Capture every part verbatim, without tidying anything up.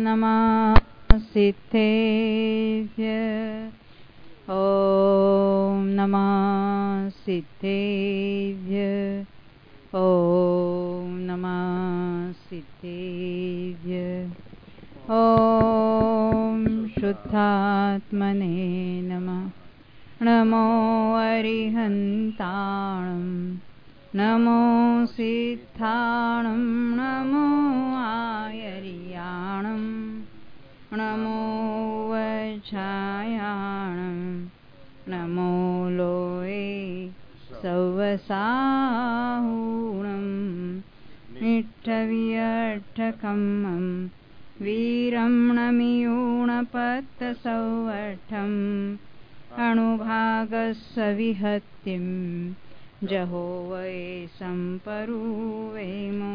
नमः सिद्धेभ्य ॐ नमः सिद्धेभ्य ॐ नमः सिद्धेभ्य ॐ शुद्धात्मने नमः। नमो अरिहन्ताणं नमो सिद्धाणं नमो आयर्याणं नमो वज्रायाणं नमो लोये सवसाहूणं निट्ठवियट्ठकम्मं वीरं नमियूणपत्तसौवट्ठम् अणुभागस्सविहत्तिं जहो वै संपरुवेमो।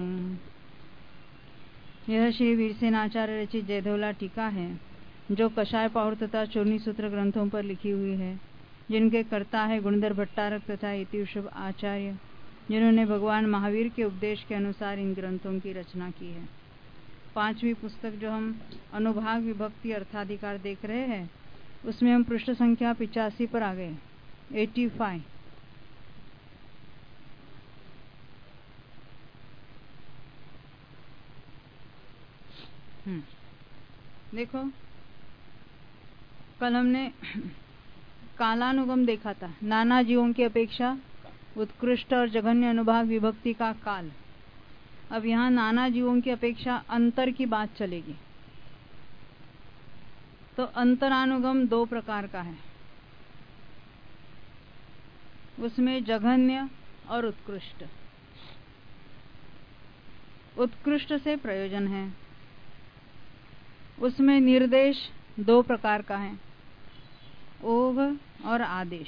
यह श्री वीरसेनाचार्य रचित जयधोला टीका है जो कषाय पाहुर तथा चूर्णी सूत्र ग्रंथों पर लिखी हुई है, जिनके कर्ता है गुणधर भट्टारक तथा इतिवृषभ आचार्य, जिन्होंने भगवान महावीर के उपदेश के अनुसार इन ग्रंथों की रचना की है। पांचवी पुस्तक जो हम अनुभाग विभक्ति अर्थाधिकार देख रहे हैं, उसमें हम पृष्ठ संख्या पिचासी पर आ गए, एटी फाइव। देखो, कल हमने कालानुगम देखा था, नाना जीवों की अपेक्षा उत्कृष्ट और जघन्य अनुभाग विभक्ति का काल। अब यहाँ नाना जीवों की अपेक्षा अंतर की बात चलेगी। तो अंतरानुगम दो प्रकार का है, उसमें जघन्य और उत्कृष्ट। उत्कृष्ट से प्रयोजन है, उसमें निर्देश दो प्रकार का है, ओघ और आदेश।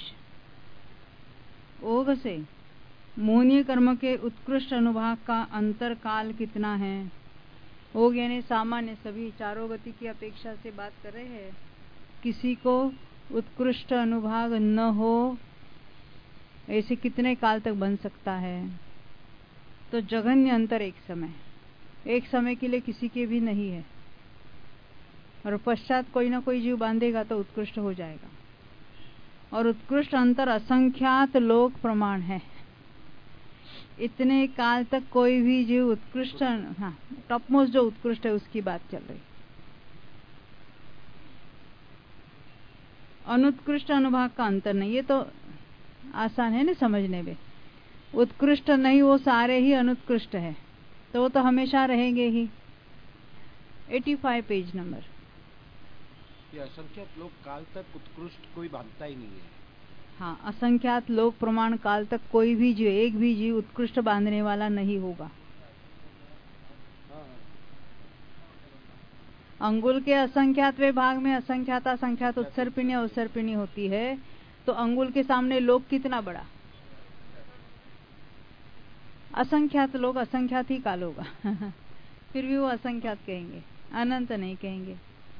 ओघ से मोनीय कर्म के उत्कृष्ट अनुभाग का अंतर काल कितना है। ओघ यानी सामान्य सभी चारों गति की अपेक्षा से बात कर रहे हैं, किसी को उत्कृष्ट अनुभाग न हो ऐसे कितने काल तक बन सकता है। तो जघन्य अंतर एक समय एक समय के लिए किसी के भी नहीं है, और पश्चात कोई ना कोई जीव बांधेगा तो उत्कृष्ट हो जाएगा। और उत्कृष्ट अंतर असंख्यात लोक प्रमाण है, इतने काल तक कोई भी जीव उत्कृष्ट, हाँ टॉपमोस्ट जो उत्कृष्ट है उसकी बात चल रही। अनुत्कृष्ट अनुभाग का अंतर नहीं, ये तो आसान है ना समझने में। उत्कृष्ट नहीं, वो सारे ही अनुत्कृष्ट है, तो वो तो हमेशा रहेंगे ही। पचासी पेज नंबर। ये असंख्यात लोक काल तक उत्कृष्ट कोई बांधता ही नहीं है। हाँ, असंख्यात लोक प्रमाण काल तक कोई भी जीव, एक भी जीव उत्कृष्ट बांधने वाला नहीं होगा। अंगुल के असंख्यातवें भाग में असंख्याता संख्यात उत्सर्पिणी अवसर्पिणी होती है, तो अंगुल के सामने लोक कितना बड़ा। असंख्यात लोग असंख्यात ही काल होगा फिर भी वो असंख्यात कहेंगे, अनंत नहीं कहेंगे।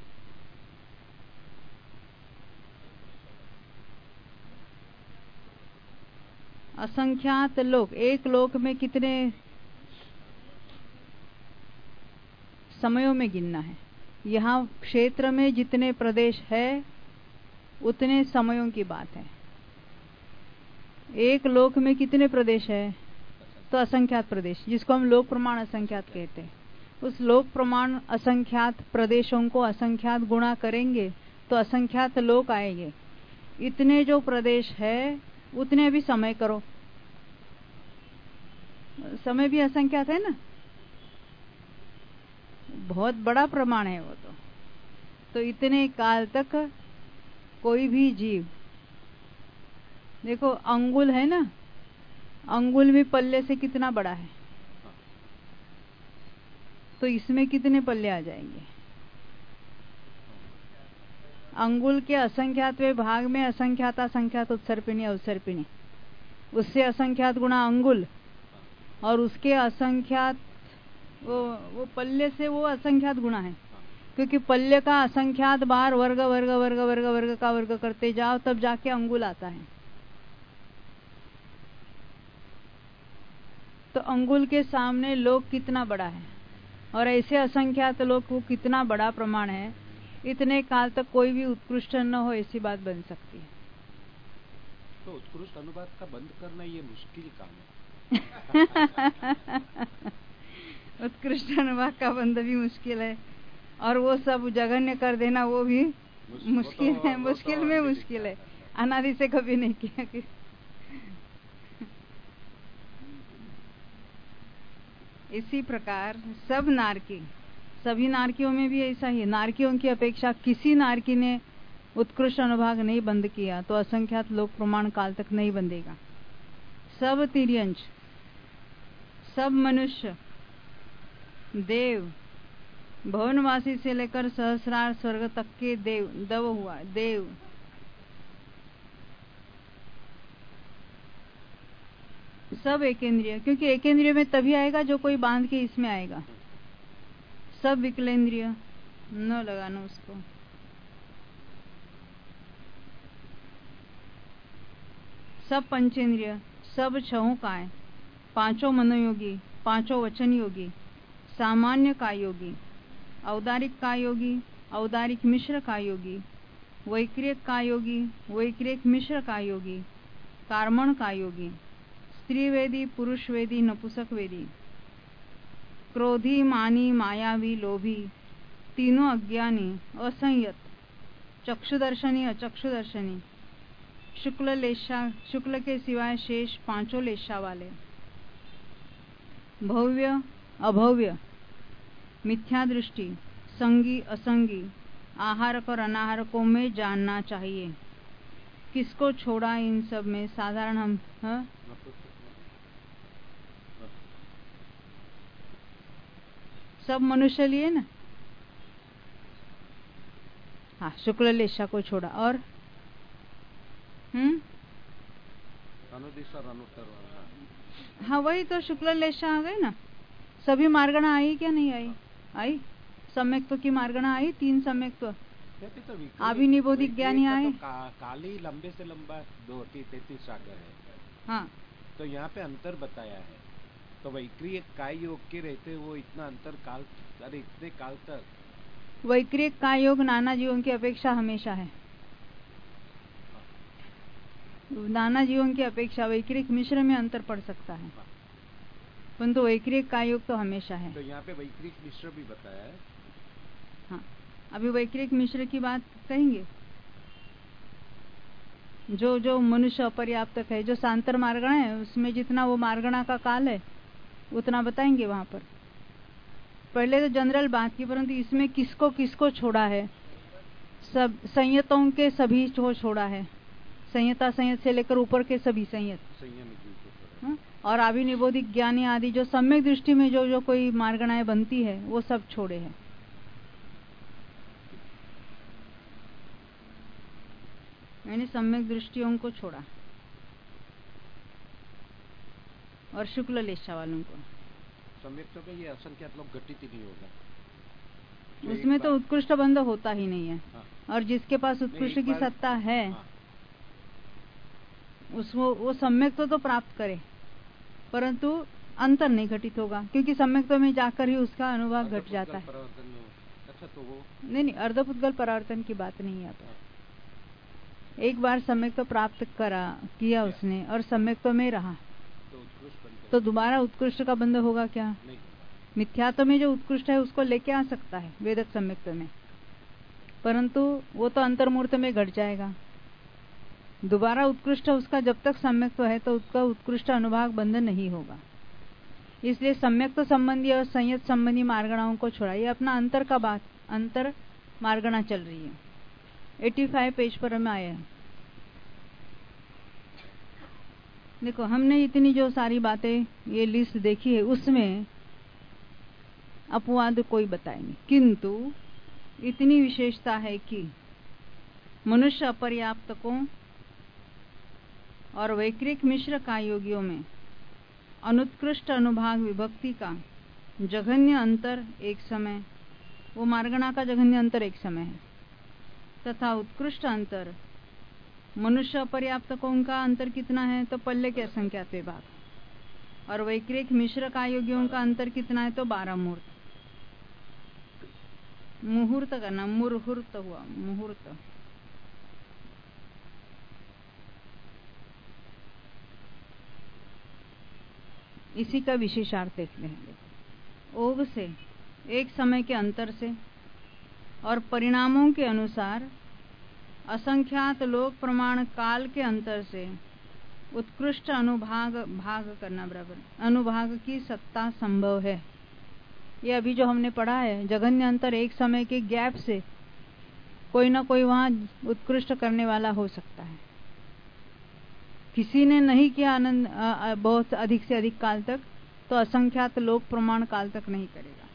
असंख्यात लोक, एक लोक में कितने समयों में गिनना है। यहाँ क्षेत्र में जितने प्रदेश है उतने समयों की बात है। एक लोक में कितने प्रदेश है, तो असंख्यात प्रदेश, जिसको हम लोक प्रमाण असंख्यात कहते हैं। उस लोक प्रमाण असंख्यात प्रदेशों को असंख्यात गुणा करेंगे तो असंख्यात लोक आएंगे। इतने जो प्रदेश है उतने भी समय करो, समय भी असंख्यात है ना, बहुत बड़ा प्रमाण है वो तो। तो इतने काल तक कोई भी जीव, देखो अंगुल है ना, अंगुल भी पल्ले से कितना बड़ा है, तो इसमें कितने पल्ले आ जाएंगे। अंगुल के असंख्यातवें भाग में असंख्याता संख्यात उत्सर्पिणी अवसर्पिणी, उससे असंख्यात गुणा अंगुल, और उसके असंख्यात वो वो पल्ले से वो असंख्यात गुणा है, क्योंकि पल्ले का असंख्यात बार वर्ग वर्ग वर्ग वर्ग वर्ग का वर्ग करते जाओ तब जाके अंगुल आता है। तो अंगुल के सामने लोक कितना बड़ा है, और ऐसे असंख्यात लोग वो कितना बड़ा प्रमाण है, इतने काल तक कोई भी उत्कृष्ट न हो ऐसी बात बन सकती है। तो उत्कृष्ट अनुवाद का बंद करना ये मुश्किल काम है। उत्कृष्ट अनुवाद का बंद भी मुश्किल है, और वो सब जघन्य कर देना वो भी मुश्किल तो, है, मुश्किल तो में मुश्किल है। अनादि से कभी नहीं किया कि इसी प्रकार सब नारकी, सभी नारकियों में भी ऐसा ही। नारकियों की अपेक्षा किसी नारकी ने उत्कृष्ट अनुभाग नहीं बंद किया तो असंख्यात लोक प्रमाण काल तक नहीं बंधेगा। सब तिर्यंश, सब मनुष्य, देव, भवनवासी से लेकर सहस्रार स्वर्ग तक के देव, दव हुआ देव, सब एकेंद्रिय, क्योंकि एकेंद्रिय में तभी आएगा जो कोई बांध के इसमें आएगा। सब विकलेंद्रिय, न लगाना उसको। सब पंचेंद्रिय, सब छहों काय, पांचों मनोयोगी, पांचों वचन योगी, सामान्य काय योगी, औदारिक काय योगी, औदारिक मिश्र काय योगी, वैक्रियक काय योगी, वैक्रियक मिश्र काय योगी, कार्मण काय योगी, स्त्रीवेदी, पुरुषवेदी, नपुंसकवेदी, क्रोधी, मानी, मायावी, लोभी, तीनों अज्ञानी, असंयत, चक्षुदर्शनी, अचक्षुदर्शनी, शुक्ल लेशा, शुक्ल के सिवाय शेष पांचों लेशा वाले, भव्य, अभव्य, मिथ्या दृष्टि, संगी, असंगी, आहारक और अनाहारकों में जानना चाहिए। किसको छोड़ा इन सब में? साधारण हम हा? सब मनुष्य लिए ना। हाँ, शुक्ल लेशा को छोड़ा। और हम्म हाँ, वही तो शुक्ल लेशा आ गए ना। सभी मार्गणा आई क्या नहीं आई? आई। सम्यक्त्व की मार्गणा आई, तीन सम्यक्त्व। अभिनिबोधिक ज्ञानी आए। तो का, काली लंबे से लंबा दो तैतीस सागर है। हाँ, तो यहाँ पे अंतर बताया है। तो वैक्रिय काय योग के रहते वो इतना अंतर काल, अरे इतने काल तक वैक्रिय काय योग नाना जीवों की अपेक्षा हमेशा है। नाना जीवों की अपेक्षा वैक्रिक मिश्र में अंतर पड़ सकता है, परंतु वैक्रिक काय योग तो हमेशा है। तो यहाँ पे वैक्रिक मिश्र भी बताया है। हाँ, अभी वैक्रिक मिश्र की बात कहेंगे। जो जो मनुष्य अपर्याप्तक है, जो सांतर मार्गणा है, उसमें जितना वो मार्गणा का काल है उतना बताएंगे वहां पर। पहले तो जनरल बात की, परंतु इसमें किसको किसको छोड़ा है? सब संयतों के सभी को छोड़ा है। संयता संयत से लेकर ऊपर के सभी संयत, हाँ? और अभिनिबोधिक ज्ञानी आदि जो सम्यक दृष्टि में जो जो कोई मार्गणाएं बनती है वो सब छोड़े हैं। मैंने सम्यक दृष्टियों को छोड़ा और शुक्ल लेशा वालों को। सम्यक तो ये असंख्यात लोग घटित ही नहीं होगा, उसमें तो उत्कृष्ट बंध होता ही नहीं है। हाँ। और जिसके पास उत्कृष्ट की सत्ता है, हाँ, उसको वो सम्यक तो, तो प्राप्त करे, परंतु अंतर नहीं घटित होगा, क्योंकि सम्यक तो में जाकर ही उसका अनुभाग घट जाता है। अच्छा, तो वो नहीं नहीं, अर्धपुद्गल परावर्तन की बात नहीं है। हाँ। एक बार सम्यक तो प्राप्त करा किया उसने और सम्यक तो में रहा, तो दोबारा उत्कृष्ट का बंध होगा क्या? नहीं। मिथ्यात्व में जो उत्कृष्ट है उसको लेके आ सकता है वेदक सम्यक्त्व में, परंतु वो तो अंतर्मूर्त में घट जाएगा। दोबारा उत्कृष्ट उसका जब तक सम्यक्त्व है तो उसका उत्कृष्ट अनुभाग बंध नहीं होगा। इसलिए सम्यक्त्व संबंधी और संयत संबंधी मार्गणाओं को छोड़ा। ये अपना अंतर का बात, अंतर मार्गणा चल रही है। पचासी पेज पर हमें आया है। देखो, हमने इतनी जो सारी बातें ये लिस्ट देखी है उसमें अपवाद कोई बताए नहीं, किंतु इतनी विशेषता है कि मनुष्य अपर्याप्तकों और वैक्रिक मिश्र काय योगियों में अनुत्कृष्ट अनुभाग विभक्ति का जघन्य अंतर एक समय, वो मार्गणा का जघन्य अंतर एक समय है, तथा उत्कृष्ट अंतर मनुष्य अपर्याप्तकों का अंतर कितना है? तो पल्ले के असंख्यात विभाग। और वैक्रिक मिश्र काय योगियों का अंतर कितना है? तो बारह मूर्त। मुहूर्त करना, मुहूर्त हुआ, मुहूर्त। इसी का विशेषार्थ देखते हैं। ओघ से, एक समय के अंतर से और परिणामों के अनुसार असंख्यात लोक प्रमाण काल के अंतर से उत्कृष्ट अनुभाग भाग करना बराबर अनुभाग की सत्ता संभव है। ये अभी जो हमने पढ़ा है, जघन्य अंतर एक समय के गैप से कोई ना कोई वहां उत्कृष्ट करने वाला हो सकता है। किसी ने नहीं किया आनंद बहुत अधिक से अधिक काल तक, तो असंख्यात लोक प्रमाण काल तक नहीं करेगा।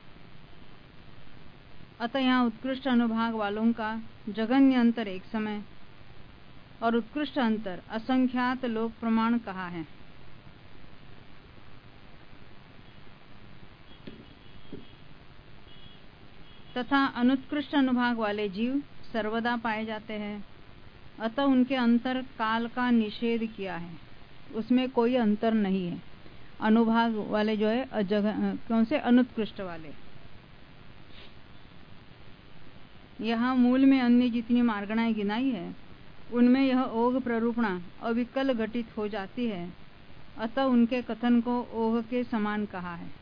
अतः यहाँ उत्कृष्ट अनुभाग वालों का जघन्य अंतर एक समय और उत्कृष्ट अंतर असंख्यात लोक प्रमाण कहा है। तथा अनुत्कृष्ट अनुभाग वाले जीव सर्वदा पाए जाते हैं, अतः उनके अंतर काल का निषेध किया है, उसमें कोई अंतर नहीं है। अनुभाग वाले जो है जगह कौन से, अनुत्कृष्ट वाले। यहाँ मूल में अन्य जितनी मार्गणाएं गिनाई है उनमें यह ओघ प्ररूपणा अविकल घटित हो जाती है, अतः उनके कथन को ओघ के समान कहा है।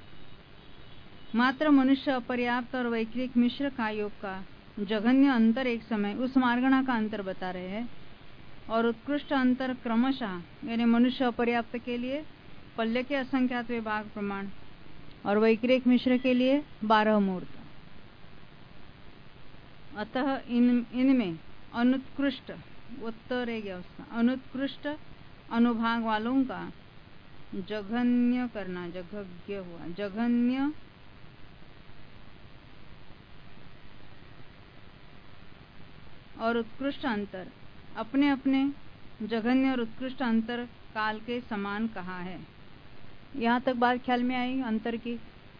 मात्र मनुष्य अपर्याप्त और वैक्रिक मिश्र कायोग का जघन्य अंतर एक समय उस मार्गणा का अंतर बता रहे हैं, और उत्कृष्ट अंतर क्रमशः यानी मनुष्य अपर्याप्त के लिए पल्य के असंख्यात विभाग प्रमाण और वैक्रिक मिश्र के लिए बारह मुहूर्त। अतः इन इनमें अनुत्कृष्ट उत्तर उसका अनुत्कृष्ट अनुभाग वालों का जघन्य करना, जघज्ञ हुआ, जघन्य और उत्कृष्ट अंतर अपने अपने जघन्य और उत्कृष्ट अंतर काल के समान कहा है। यहाँ तक बात ख्याल में आई अंतर की।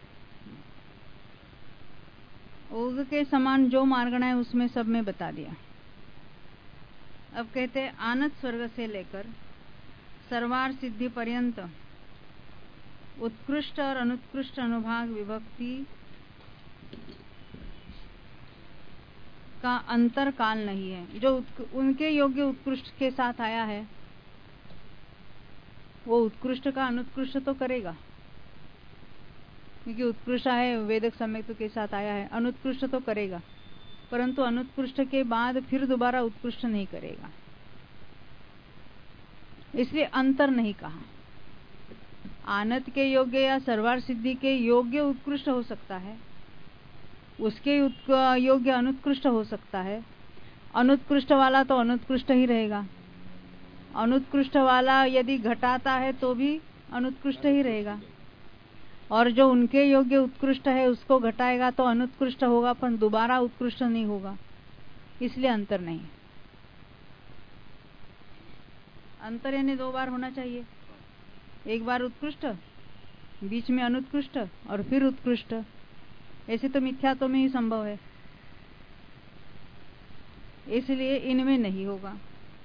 ओघ के समान जो मार्गणा है उसमें सब में बता दिया। अब कहते हैं आनत स्वर्ग से लेकर सर्वार सिद्धि पर्यंत उत्कृष्ट और अनुत्कृष्ट अनुभाग विभक्ति का अंतर काल नहीं है। जो उनके योग्य उत्कृष्ट के साथ आया है वो उत्कृष्ट का अनुत्कृष्ट तो करेगा, क्योंकि उत्कृष्ट है वेदक सम्यक्त के साथ आया है, अनुत्कृष्ट तो करेगा, परंतु अनुत्कृष्ट के बाद फिर दोबारा उत्कृष्ट नहीं करेगा। इसलिए अंतर नहीं कहा। आनत के योग्य या सर्वार सिद्धि के योग्य उत्कृष्ट हो सकता है, उसके योग्य अनुत्कृष्ट हो सकता है। अनुत्कृष्ट वाला तो अनुत्कृष्ट ही रहेगा, अनुत्कृष्ट वाला यदि घटाता है तो भी अनुत्कृष्ट ही रहेगा, और जो उनके योग्य उत्कृष्ट है उसको घटाएगा तो अनुत्कृष्ट होगा, पर दोबारा उत्कृष्ट नहीं होगा। इसलिए अंतर नहीं। अंतर यानी दो बार होना चाहिए, एक बार उत्कृष्ट, बीच में अनुत्कृष्ट और फिर उत्कृष्ट। ऐसे तो मिथ्यात्व में ही संभव है, इसलिए इनमें नहीं होगा।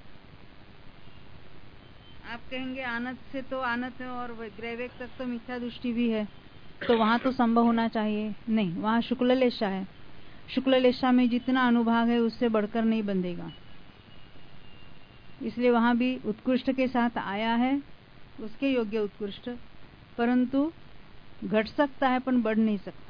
आप कहेंगे आनत से तो आनत और ग्रैवेक तक तो मिथ्या दृष्टि भी है, तो वहां तो संभव होना चाहिए। नहीं, वहां शुक्ल लेशा है, शुक्ल लेशा में जितना अनुभाग है उससे बढ़कर नहीं बंधेगा, इसलिए वहां भी उत्कृष्ट के साथ आया है, उसके योग्य उत्कृष्ट, परंतु घट सकता है पर बढ़ नहीं सकता।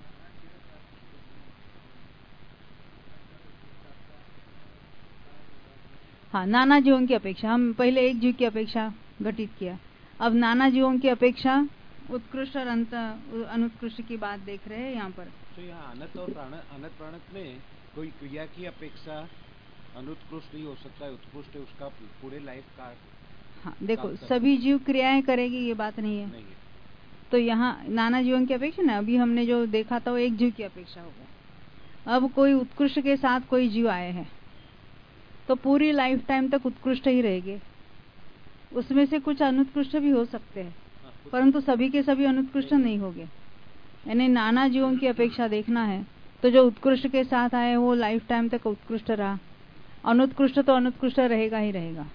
हाँ, नाना जीवों की अपेक्षा, हम पहले एक जीव की अपेक्षा घटित किया, अब नाना जीवों की अपेक्षा उत्कृष्ट और अंत अनुत्कृष्ट की बात देख रहे हैं यहाँ पर। तो यहाँ अनंत और प्राण अनंत प्राणत में कोई क्रिया की अपेक्षा अनुत्कृष्ट ही हो सकता है, उत्कृष्ट है उसका पूरे लाइफ का। हाँ देखो, सभी जीव क्रियाएं करेगी ये बात नहीं है, नहीं है। तो यहाँ नाना जीवों की अपेक्षा ना, अभी हमने जो देखा था वो एक जीव की अपेक्षा हो गया। अब कोई उत्कृष्ट के साथ कोई जीव आए हैं तो पूरी लाइफ टाइम तक उत्कृष्ट ही रहेंगे, उसमें से कुछ अनुत्कृष्ट भी हो सकते हैं, परंतु सभी के सभी अनुत्कृष्ट नहीं होंगे। यानी नाना जीवों की अपेक्षा देखना है तो जो उत्कृष्ट के साथ आए वो लाइफ टाइम तक उत्कृष्ट रहा, अनुत्कृष्ट तो अनुत्कृष्ट रहेगा ही रहेगा।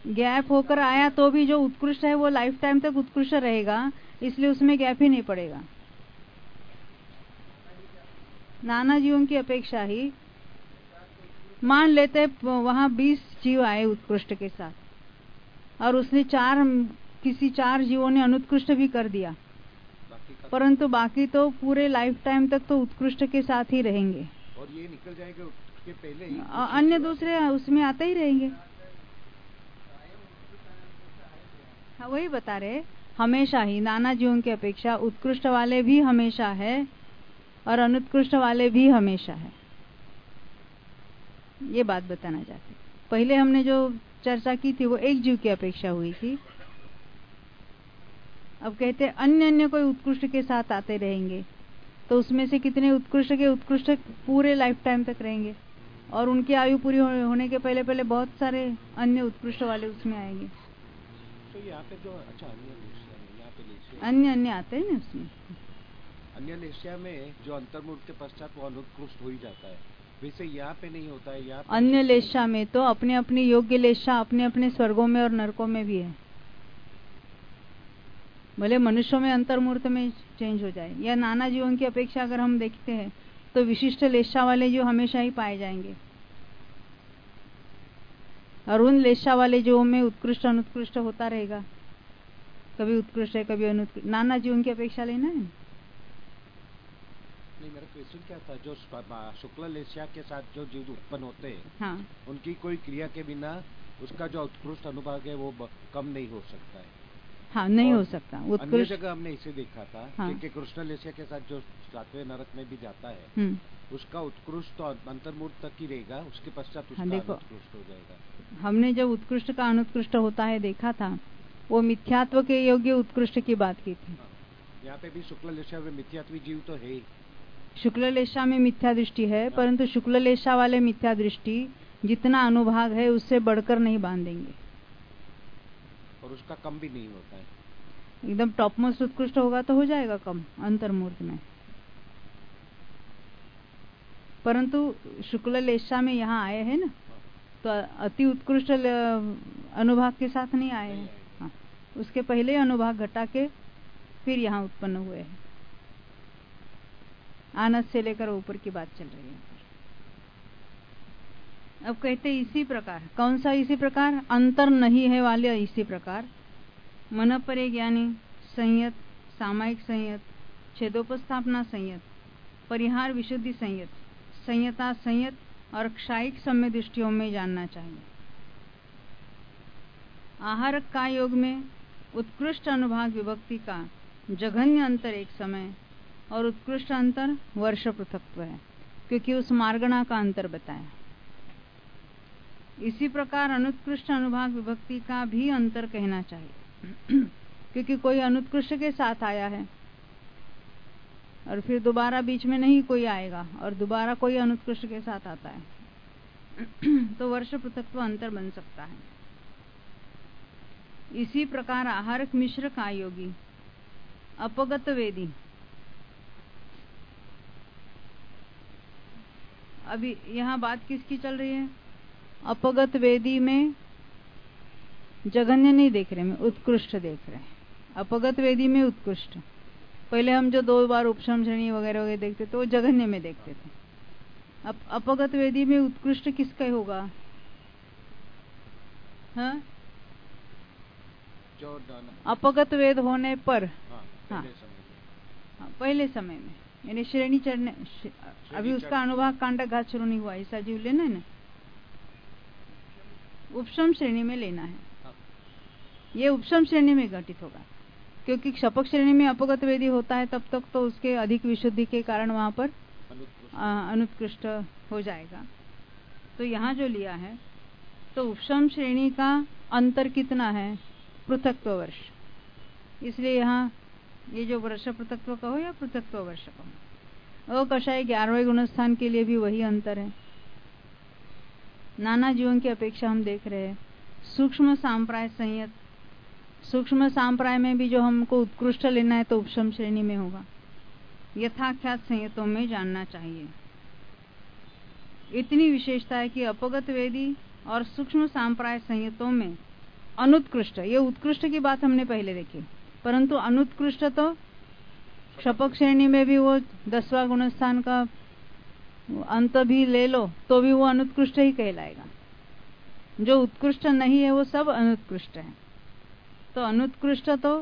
गैप होकर आया तो भी जो उत्कृष्ट है वो लाइफ टाइम तक उत्कृष्ट रहेगा, इसलिए उसमें गैप ही नहीं पड़ेगा। नाना जीवों की अपेक्षा ही मान लेते वहां बीस जीव आए उत्कृष्ट के साथ और उसने चार किसी चार जीवों ने अनुत्कृष्ट भी कर दिया, परंतु बाकी तो पूरे लाइफ टाइम तक तो उत्कृष्ट के साथ ही रहेंगे और ये निकल जाएंगे उसके पहले ही अन्य दूसरे उसमें आते ही रहेंगे। हाँ, वही बता रहे, हमेशा ही नाना जीवों की अपेक्षा उत्कृष्ट वाले भी हमेशा है और अनुत्कृष्ट वाले भी हमेशा है, ये बात बताना चाहते। पहले हमने जो चर्चा की थी वो एक जीव की अपेक्षा हुई थी, अब कहते अन्य अन्य कोई उत्कृष्ट के साथ आते रहेंगे, तो उसमें से कितने उत्कृष्ट के उत्कृष्ट पूरे लाइफ टाइम तक रहेंगे और उनकी आयु पूरी होने के पहले पहले बहुत सारे अन्य उत्कृष्ट वाले उसमें आएंगे। तो यहाँ पे जो अच्छा अन्य यहाँ पे अन्य अन्य आते हैं ना उसमें, अन्य लेशिया में जो अंतर्मुख के पश्चात वो अनुत्कृष्ट हो ही जाता है, वैसे यहाँ पे नहीं होता है। यहाँ अन्य लेशा में तो अपने अपने योग्य लेशा अपने अपने स्वर्गों में और नरकों में भी है, भले मनुष्यों में अंतर्मूर्त में चेंज हो जाए या नाना जीवों की अपेक्षा अगर हम देखते हैं तो विशिष्ट लेशा वाले जो हमेशा ही पाए जाएंगे और उन लेशा वाले जीवों में उत्कृष्ट अनुत्कृष्ट होता रहेगा, कभी उत्कृष्ट है कभी अनुत्कृष्ट। नाना जीवों की अपेक्षा लेना है। नहीं, मेरा क्वेश्चन क्या था, जो शुक्ल लेशिया के साथ जो जीव उत्पन्न होते हैं, हाँ, उनकी कोई क्रिया के बिना उसका जो उत्कृष्ट अनुभाग है वो कम नहीं हो सकता है। हाँ, नहीं हो सकता। अन्य जगह हमने इसे देखा था हाँ, कि कृष्ण लेशिया के साथ जो सातवें नरक में भी जाता है उसका उत्कृष्ट अंतर्मूर्त तक ही रहेगा, उसके पश्चात उसका अनुत्कृष्ट हो जाएगा। हमने जब उत्कृष्ट का अनुत्कृष्ट होता है देखा था, वो मिथ्यात्व के योग्य उत्कृष्ट की बात की थी। यहाँ पे भी शुक्ल लेशा में मिथ्यात्वी जीव तो है ही। शुक्ल लेशा में मिथ्या दृष्टि है, परंतु शुक्ल लेशा वाले मिथ्या दृष्टि जितना अनुभाग है उससे बढ़कर नहीं बांधेंगे और उसका कम भी नहीं होता है। एकदम टॉप मोस्ट उत्कृष्ट होगा तो हो जाएगा कम अंतर्मूर्त में, परंतु शुक्ल लेशा में यहाँ आए हैं ना, तो अति उत्कृष्ट अनुभाग के साथ नहीं आए हैं। हाँ, उसके पहले अनुभाग घटा के फिर यहाँ उत्पन्न हुए हैं। आनस से लेकर ऊपर की बात चल रही है। अब कहते इसी प्रकार, कौन सा इसी प्रकार, अंतर नहीं है वाले इसी प्रकार मन परे ज्ञानी संयत, सामायिक संयत, छेदोपस्थापना संयत, परिहार विशुद्धि संयत, संयता संयत और क्षायिक सम्य दृष्टियों में जानना चाहिए। आहारक का योग में उत्कृष्ट अनुभाग विभक्ति का जघन्य अंतर एक समय और उत्कृष्ट अंतर वर्ष पृथक्त्व है, क्योंकि उस मार्गणा का अंतर बताया। इसी प्रकार अनुत्कृष्ट अनुभाग विभक्ति का भी अंतर कहना चाहिए क्योंकि कोई अनुत्कृष्ट के साथ आया है और फिर दोबारा बीच में नहीं कोई आएगा और दोबारा कोई अनुत्कृष्ट के साथ आता है तो वर्ष पृथक्त्व अंतर बन सकता है। इसी प्रकार आहारक मिश्र का योगी अपगत वेदी, अभी यहाँ बात किसकी चल रही है, अपगत वेदी में जघन्य नहीं देख रहे, में उत्कृष्ट देख रहे हैं। अपगत वेदी में उत्कृष्ट, पहले हम जो दो बार उपशम श्रेणी वगैरह वगैरह देखते तो वो जघन्य में देखते थे। अब अपगत वेदी में उत्कृष्ट किसका होगा, हाँ? जो अपगत वेद होने पर, हाँ, हाँ, पहले समय में, हाँ, पहले समय में यानी श्रेणी चढ़ने, अभी उसका अनुभाग कांड घात शुरू नहीं हुआ, ऐसा जीव लेना है ना, उपशम श्रेणी में लेना है। ये उपशम श्रेणी में घटित होगा, क्योंकि शपक श्रेणी में अपगत वेदी होता है तब तक तो उसके अधिक विशुद्धि के कारण वहां पर अनुत्कृष्ट हो जाएगा। तो यहाँ जो लिया है तो उपशम श्रेणी का अंतर कितना है, पृथक्त्व वर्ष, इसलिए यहाँ ये जो वर्ष पृथक्त्व कहो या पृथक्त्व वर्ष कहो, कषाय ग्यारहवें गुणस्थान के लिए भी वही अंतर है। नाना जीवों की अपेक्षा हम देख रहे हैं सूक्ष्म सांप्राय संयत, सूक्ष्म सांप्राय में भी जो हमको उत्कृष्ट लेना है तो उपशम श्रेणी में होगा। यथाख्यात संयतों में जानना चाहिए। इतनी विशेषता है कि अपगत वेदी और सूक्ष्म सांप्राय संयतों में अनुत्कृष्ट, ये उत्कृष्ट की बात हमने पहले देखी, परंतु अनुत्कृष्ट तो क्षपक श्रेणी में भी वो दसवां गुणस्थान का अंत भी ले लो तो भी वो अनुत्कृष्ट ही कहलाएगा। जो उत्कृष्ट नहीं है वो सब अनुत्कृष्ट है। तो अनुत्कृष्ट तो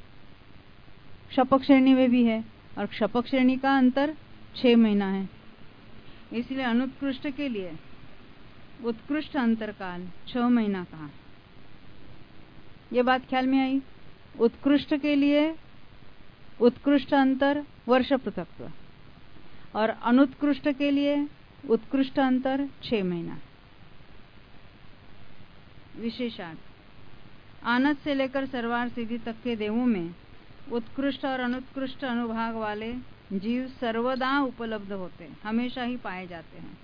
क्षपक श्रेणी में भी है और क्षपक श्रेणी का अंतर छह महीना है, इसलिए अनुत्कृष्ट के लिए उत्कृष्ट अंतरकाल छह महीना कहा। ये बात ख्याल में आई। उत्कृष्ट के लिए उत्कृष्ट अंतर वर्ष पृथक्त्व और अनुत्कृष्ट के लिए उत्कृष्ट अंतर छह महीना। विशेषार्थ, आनत से लेकर सर्वार सिद्धि तक के देवों में उत्कृष्ट और अनुत्कृष्ट अनुभाग वाले जीव सर्वदा उपलब्ध होते, हमेशा ही पाए जाते हैं।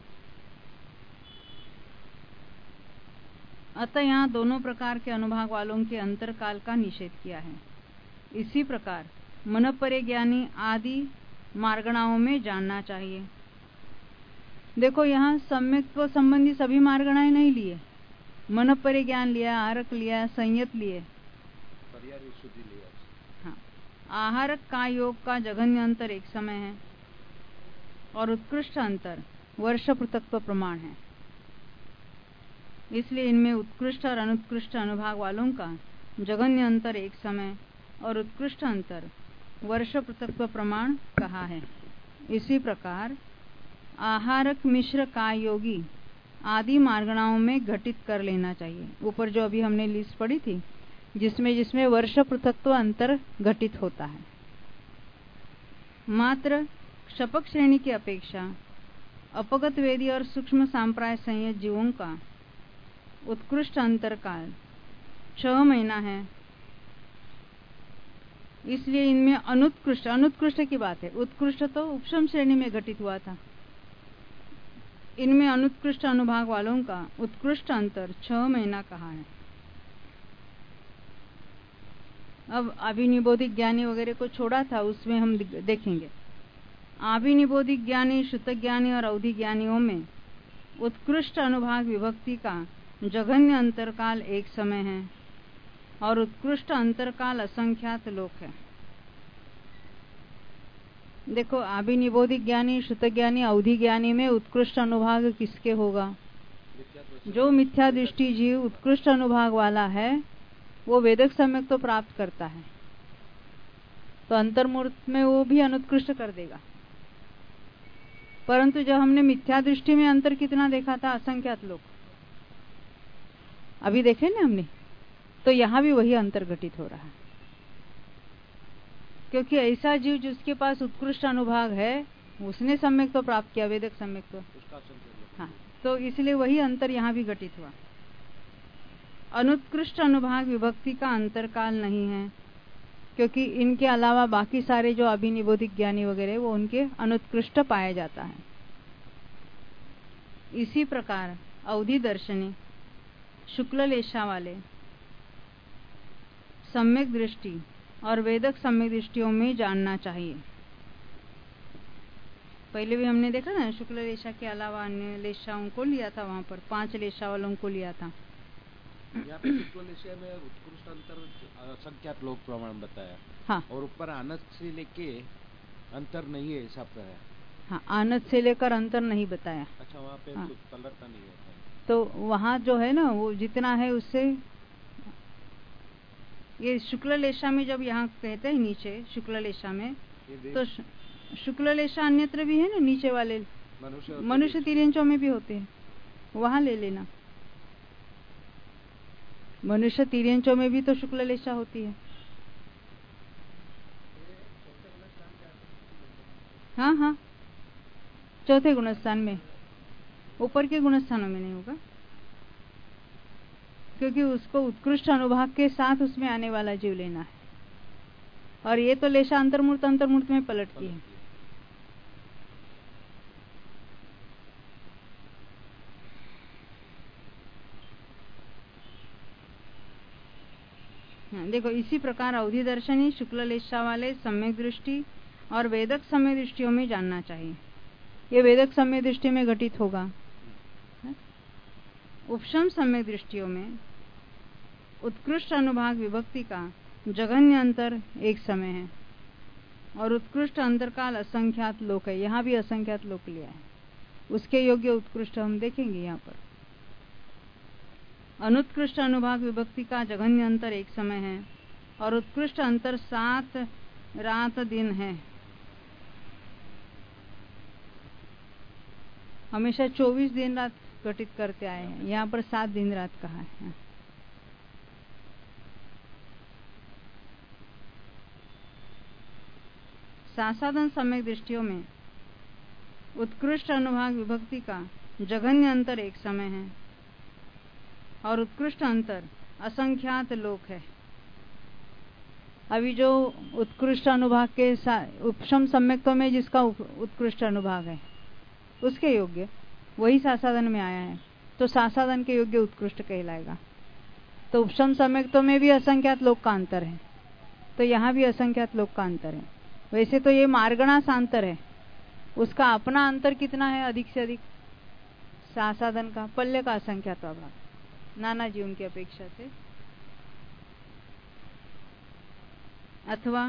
अतः यहाँ दोनों प्रकार के अनुभाग वालों के अंतरकाल का निषेध किया है। इसी प्रकार मन परिज्ञानी आदि मार्गणाओं में जानना चाहिए। देखो यहाँ सम्यक्त्व संबंधी सभी मार्गणाएं नहीं लिए, मन परिज्ञान लिया, आहारक लिया, संयत लिए, हाँ, आहारक का योग का जघन्य अंतर एक समय है और उत्कृष्ट अंतर वर्ष पृथक्त्व प्रमाण है। इसलिए इनमें उत्कृष्ट और अनुत्कृष्ट अनुभाग वालों का जघन्य अंतर एक समय और उत्कृष्ट अंतर वर्ष पृथक्त्व प्रमाण कहा है। इसी प्रकार आहारक मिश्र का योगी आदि मार्गणाओं में घटित कर लेना चाहिए। ऊपर जो अभी हमने लिस्ट पढ़ी थी, जिसमें जिसमें वर्ष पृथक्त्व अंतर घटित होता है। मात्र क्षपक श्रेणी की अपेक्षा अपगत वेदी और सूक्ष्म सांप्राय संयत जीवों का उत्कृष्ट अंतरकाल छह महीना है। इसलिए इनमें अनुत्कृष्ट, अनुत्कृष्ट की बात है, उत्कृष्ट तो उपशम श्रेणी में घटित हुआ था। इनमें अनुत्कृष्ट अनुभाग वालों का उत्कृष्ट अंतर छह महीना कहा है। अब अभिनिबोधिक ज्ञानी वगैरह को छोड़ा था, उसमें हम देखेंगे। अभिनिबोधिक ज्ञानी, श्रुत ज्ञानी और अवधि ज्ञानियों में उत्कृष्ट अनुभाग विभक्ति का जघन्य अंतरकाल एक समय है और उत्कृष्ट अंतरकाल असंख्यात लोक है। देखो, अभिनिबोधिक ज्ञानी, श्रुत ज्ञानी, अवधि ज्ञानी में उत्कृष्ट अनुभाग किसके होगा? जो मिथ्या दृष्टि जीव उत्कृष्ट अनुभाग वाला है वो वेदक सम्यक तो प्राप्त करता है, तो अंतर्मूर्त में वो भी अनुत्कृष्ट कर देगा। परंतु जब हमने मिथ्या दृष्टि में अंतर कितना देखा था, असंख्यात लोक, अभी देखे ना हमने, तो यहां भी वही अंतर घटित हो रहा है। क्योंकि ऐसा जीव जिसके पास उत्कृष्ट अनुभाग है उसने सम्यक तो प्राप्त किया, वेदक सम्यक तो, हाँ, तो इसलिए वही अंतर यहाँ भी घटित हुआ। अनुत्कृष्ट अनुभाग विभक्ति का अंतरकाल नहीं है, क्योंकि इनके अलावा बाकी सारे जो अभिनिबोधिक ज्ञानी वगैरह वो उनके अनुत्कृष्ट पाया जाता है। इसी प्रकार अवधि दर्शनी, शुक्ल लेशा वाले सम्यक दृष्टि और वेदक सम्यक दृष्टियों में जानना चाहिए। पहले भी हमने देखा ना, शुक्ल लेशा के अलावा अन्य लेशाओं को लिया था, वहां पर पांच लेशा वालों को लिया था। यहाँ पे शुक्ल लेशा में उत्कृष्ट अंतर असंख्यात लोक प्रमाण बताया, हाँ, और ऊपर आनत से लेके अंतर नहीं है ऐसा बताया। हाँ, आनत से लेकर अंतर नहीं बताया। अच्छा, वहाँ पे हाँ, पलटता नहीं होता। तो वहां जो है ना, वो जितना है उससे, ये शुक्ल लेशा में जब यहाँ कहते हैं नीचे शुक्ल लेशा में, तो शुक्ल लेशा अन्यत्र भी है ना, नीचे वाले मनुष्य तिर्यंचों में भी होते हैं, वहां ले लेना। मनुष्य तिर्यंचों में भी तो शुक्ल लेशा होती है। हाँ हाँ, चौथे गुणस्थान में, ऊपर के गुणस्थानों में नहीं होगा, क्योंकि उसको उत्कृष्ट अनुभाग के साथ उसमें आने वाला जीव लेना है। और ये तो लेशा अंतर्मूर्त अंतर्मूर्त में पलटती है। देखो, इसी प्रकार अवधि दर्शनी, शुक्ल लेशा वाले सम्यक दृष्टि और वेदक सम्यक दृष्टियों में जानना चाहिए। ये वेदक सम्यक दृष्टि में घटित होगा। उपशम सम्यक दृष्टियों में उत्कृष्ट अनुभाग विभक्ति का जघन्य अंतर एक समय है और उत्कृष्ट अंतरकाल असंख्यात लोक है। यहाँ भी असंख्यात लोक लिया है, उसके योग्य उत्कृष्ट हम देखेंगे। यहाँ पर अनुत्कृष्ट अनुभाग विभक्ति का जघन्य अंतर एक समय है और उत्कृष्ट अंतर सात रात दिन है। हमेशा चौबीस दिन रात घटित करते आए हैं, यहाँ पर सात दिन रात कहा है। सासाधन सम्यक दृष्टियों में उत्कृष्ट अनुभाग विभक्ति का जघन्य अंतर एक समय है और उत्कृष्ट अंतर असंख्यात लोक है। अभी जो उत्कृष्ट अनुभाग के उपशम सम्यक्तों में जिसका उत्कृष्ट अनुभाग है उसके योग्य वही सासाधन में आया है, तो सासाधन के योग्य उत्कृष्ट कहलाएगा। तो उपशम सम्यक्तों में भी असंख्यात लोक का अंतर है, तो यहाँ भी असंख्यात लोक का अंतर है। वैसे तो ये मार्गणास अंतर है, उसका अपना अंतर कितना है? अधिक से अधिक सासाधन का पल्ले का असंख्यात भाग नाना जी उनकी अपेक्षा से। अथवा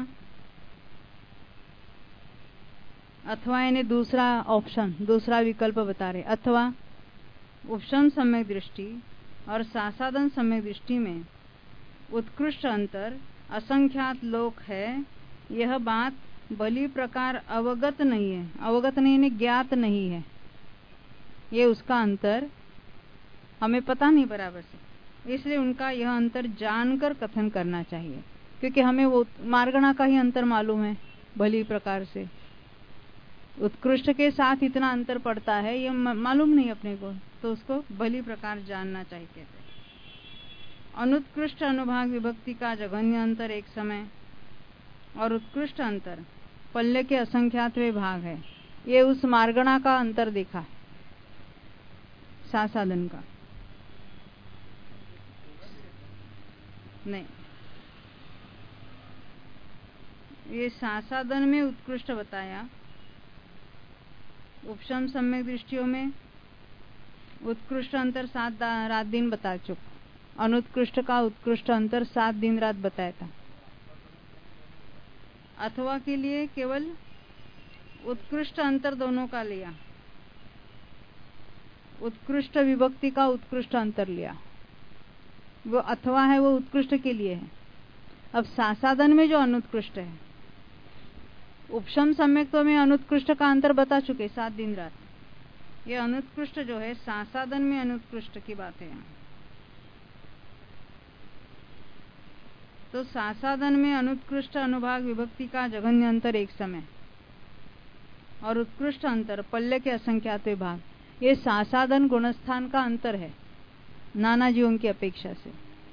अथवा यानी दूसरा ऑप्शन, दूसरा विकल्प बता रहे, अथवा उपशम सम्यक दृष्टि और सासाधन सम्यक दृष्टि में उत्कृष्ट अंतर असंख्यात लोक है, यह बात भली प्रकार अवगत नहीं है। अवगत नहीं है, ज्ञात नहीं है, ये उसका अंतर हमें पता नहीं बराबर से, इसलिए उनका यह अंतर जानकर कथन करना चाहिए, क्योंकि हमें वो मार्गणा का ही अंतर मालूम है भली प्रकार से। उत्कृष्ट के साथ इतना अंतर पड़ता है ये मालूम नहीं अपने को, तो उसको भली प्रकार जानना चाहिए कहते हैं। अनुत्कृष्ट अनुभाग विभक्ति का जघन्य अंतर एक समय और उत्कृष्ट अंतर पल्ले के असंख्यातवें भाग है। ये उस मार्गणा का अंतर देखा है, सासाधन का नहीं। ये सासाधन में उत्कृष्ट बताया, उपशम सम्यक दृष्टियों में उत्कृष्ट अंतर सात रात दिन बता चुका। अनुत्कृष्ट का उत्कृष्ट अंतर सात दिन रात बताया था। अथवा के लिए केवल उत्कृष्ट अंतर दोनों का लिया, उत्कृष्ट विभक्ति का उत्कृष्ट अंतर लिया, वो अथवा है वो उत्कृष्ट के लिए है। अब सासाधन में जो अनुत्कृष्ट है, उपशम सम्यक्तों में अनुत्कृष्ट का अंतर बता चुके सात दिन रात। ये अनुत्कृष्ट जो है सासाधन में अनुत्कृष्ट की बात है। तो सासाधन में अनुत्कृष्ट अनुभाग विभक्ति का जघन्य अंतर एक समय और उत्कृष्ट अंतर पल्ले के असंख्यात भाग, ये सासाधन गुणस्थान का अंतर है नाना जीवों की अपेक्षा से।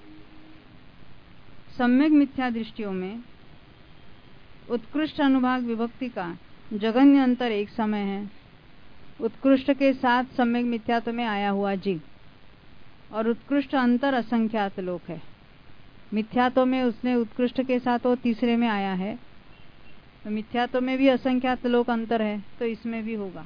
सम्यक मिथ्या दृष्टियों में उत्कृष्ट अनुभाग विभक्ति का जघन्य अंतर एक समय है, उत्कृष्ट के साथ सम्यक मिथ्यात्व में आया हुआ जीव, और उत्कृष्ट अंतर असंख्यात लोक है। मिथ्यात्व में उसने उत्कृष्ट के साथ वो तीसरे में आया है, तो मिथ्यात्व में भी असंख्यात लोक अंतर है, तो इसमें भी होगा।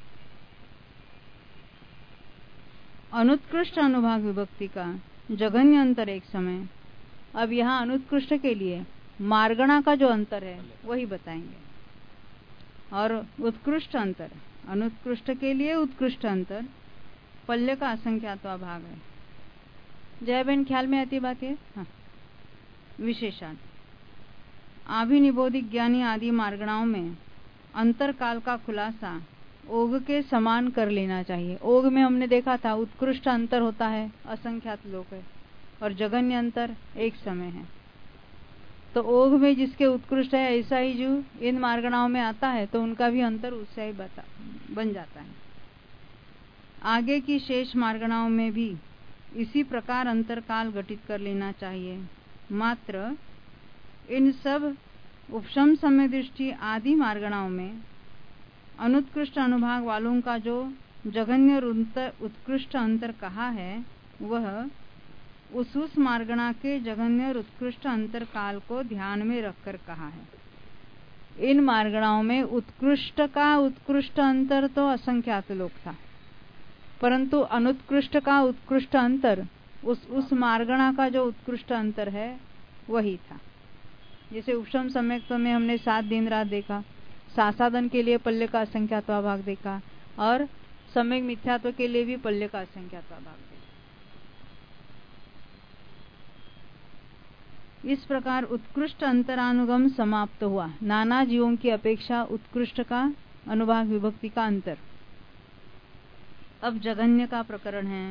अनुत्कृष्ट अनुभाग विभक्ति का जघन्य अंतर एक समय। अब यहाँ अनुत्कृष्ट के लिए मार्गणा का जो अंतर है वही बताएंगे, और उत्कृष्ट अंतर, अनुत्कृष्ट के लिए उत्कृष्ट अंतर पल्ले का असंख्यात्वा भाग है। जय बहन, ख्याल में आती बात है? हाँ। विशेषण आभिनिबोधिक ज्ञानी आदि मार्गणाओं में अंतर काल का खुलासा ओघ के समान कर लेना चाहिए। ओघ में हमने देखा था उत्कृष्ट अंतर होता है, असंख्यात लोक है, और जघन्य अंतर एक समय है। तो ओघ में जिसके उत्कृष्ट है ऐसा ही जो इन मार्गणाओं में आता है, तो उनका भी अंतर उससे ही बता बन जाता है। आगे की शेष मार्गणाओं में भी इसी प्रकार अंतर काल घटित कर लेना चाहिए। मात्र इन सब उपशम समय दृष्टि आदि मार्गणाओं में अनुत्कृष्ट अनुभाग वालों का जो जघन्य उत्कृष्ट अंतर कहा है, वह उस उस मार्गणा के जघन्य उत्कृष्ट अंतर काल को ध्यान में रखकर कहा है। इन मार्गणाओं में उत्कृष्ट का उत्कृष्ट अंतर तो असंख्यात लोक था, परंतु अनुत्कृष्ट का उत्कृष्ट अंतर उस उस मार्गणा का जो उत्कृष्ट अंतर है वही था। जैसे उपशम सम्यक में हमने सात दिन रात देखा, सासादन के लिए पल्ले का असंख्यात्वा भाग देखा और सम्यक मिथ्यात्व के लिए भी पल्ले का असंख्यात्वा भाग देखा। इस प्रकार उत्कृष्ट अंतरानुगम समाप्त हुआ। नाना जीवों की अपेक्षा उत्कृष्ट का अनुभाग विभक्ति का अंतर। अब जगन्य का प्रकरण है।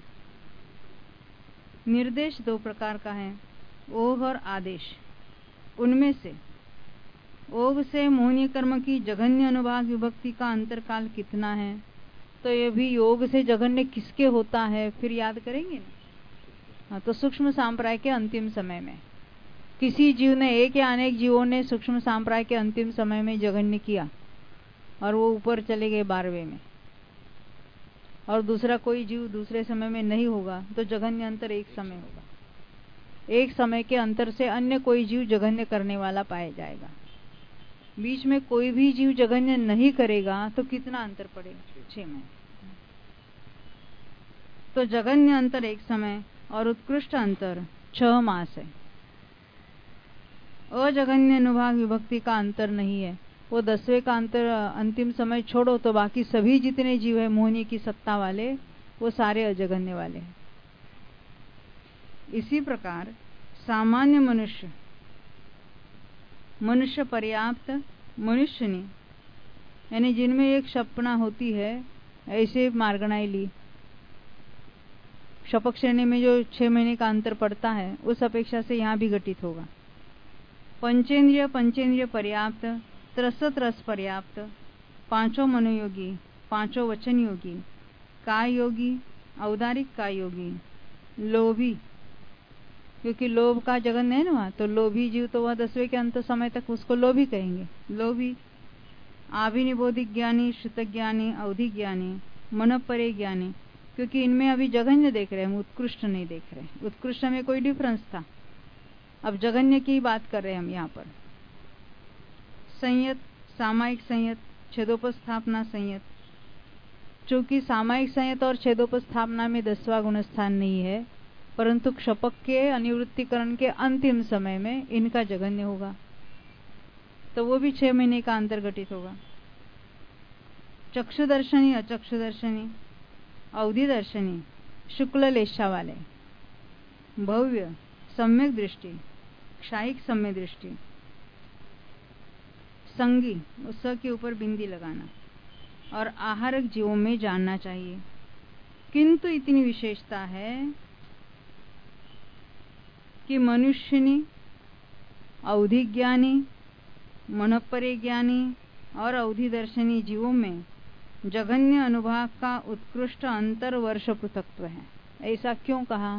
निर्देश दो प्रकार का है, ओघ और आदेश। उनमें से ओघ से मोहनीय कर्म की जघन्य अनुभाग विभक्ति का अंतर काल कितना है, तो ये भी योग से जघन्य किसके होता है फिर याद करेंगे ना। हाँ, तो सूक्ष्म सांप्राय के अंतिम समय में किसी जीव ने, एक या अनेक जीवों ने सूक्ष्म सांप्राय के अंतिम समय में जघन्य किया और वो ऊपर चले गए बारहवें में, और दूसरा कोई जीव दूसरे समय में नहीं होगा तो जघन्य अंतर एक समय होगा। एक समय के अंतर से अन्य कोई जीव जघन्य करने वाला पाया जाएगा। बीच में कोई भी जीव जघन्य नहीं करेगा तो कितना अंतर पड़ेगा, छह में। तो जघन्य अंतर एक समय और उत्कृष्ट अंतर छह मास है। अजघन्य अनुभाग विभक्ति का अंतर नहीं है। वो दसवें का अंतर अंतिम समय छोड़ो तो बाकी सभी जितने जीव है मोहनी की सत्ता वाले वो सारे अजघन्य वाले हैं। इसी प्रकार सामान्य मनुष्य, मनुष्य पर्याप्त मनुष्यनी, यानी जिनमें एक क्षपणा होती है, ऐसे मार्गणाएं ली। शपक श्रेणी में जो छह महीने का अंतर पड़ता है उस अपेक्षा से यहाँ भी घटित होगा। पंचेंद्रिय पंचेंद्रिय पर्याप्त, त्रसत रस पर्याप्त, पांचों मनोयोगी, पांचों वचन योगी, काय योगी, औदारिक काय योगी, लोभी, क्योंकि लोभ का जगन है ना वहाँ, तो लोभी जीव तो वह दसवें के अंत समय तक उसको लोभी कहेंगे। लोभी, आभिनिबोधिक ज्ञानी, श्रुत ज्ञानी, अवधि ज्ञानी, मन परे ज्ञानी, क्योंकि इनमें अभी जघन्य देख रहे हैं, हम उत्कृष्ट नहीं देख रहे। उत्कृष्ट में कोई डिफरेंस था, अब जघन्य की बात कर रहे हैं हम यहाँ पर। संयत, सामायिक संयत, छेदोपस्थापना संयत। चूंकि सामायिक संयत और छेदोपस्थापना में दसवां गुणस्थान नहीं है, परंतु क्षपक के अनिवृत्तिकरण के अंतिम समय में इनका जघन्य होगा, तो वो भी छह महीने का अंतर घटित होगा। चक्षुदर्शनी, अचक्षुदर्शनी, अवधि दर्शनी, शुक्ल लेशा वाले, भव्य, सम्यक दृष्टि, क्षायिक सम्यक दृष्टि, संगी, उस के ऊपर बिंदी लगाना, और आहारक जीवों में जानना चाहिए। किंतु इतनी विशेषता है कि मनुष्यनी, अवधि ज्ञानी, मनपरे ज्ञानी और अवधि दर्शनी जीवों में जघन्य अनुभाग का उत्कृष्ट अंतर वर्ष पृथक्त्व है। ऐसा क्यों कहा?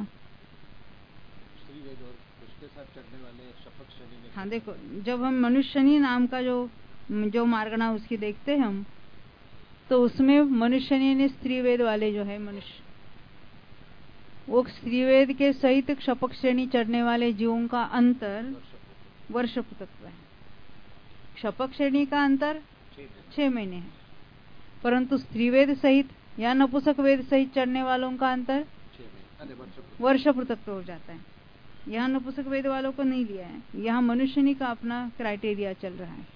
उसके साथ चढ़ने वाले शपथ शनि में, हाँ देखो, जब हम मनुष्यनी नाम का जो जो मार्गणा उसकी देखते हैं हम, तो उसमें मनुष्यनी ने स्त्रीवेद वाले जो है मनुष्य, वो स्त्रीवेद के सहित क्षपक श्रेणी चढ़ने वाले जीवों का अंतर वर्ष पृथक्त्व है। क्षपक श्रेणी का अंतर छह महीने है, परंतु स्त्रीवेद सहित या नपुंसक वेद सहित चढ़ने वालों का अंतर वर्ष पृथक्त्व हो जाता है। यहाँ नपुंसक वेद वालों को नहीं लिया है, यहाँ मनुष्यनी का अपना क्राइटेरिया चल रहा है।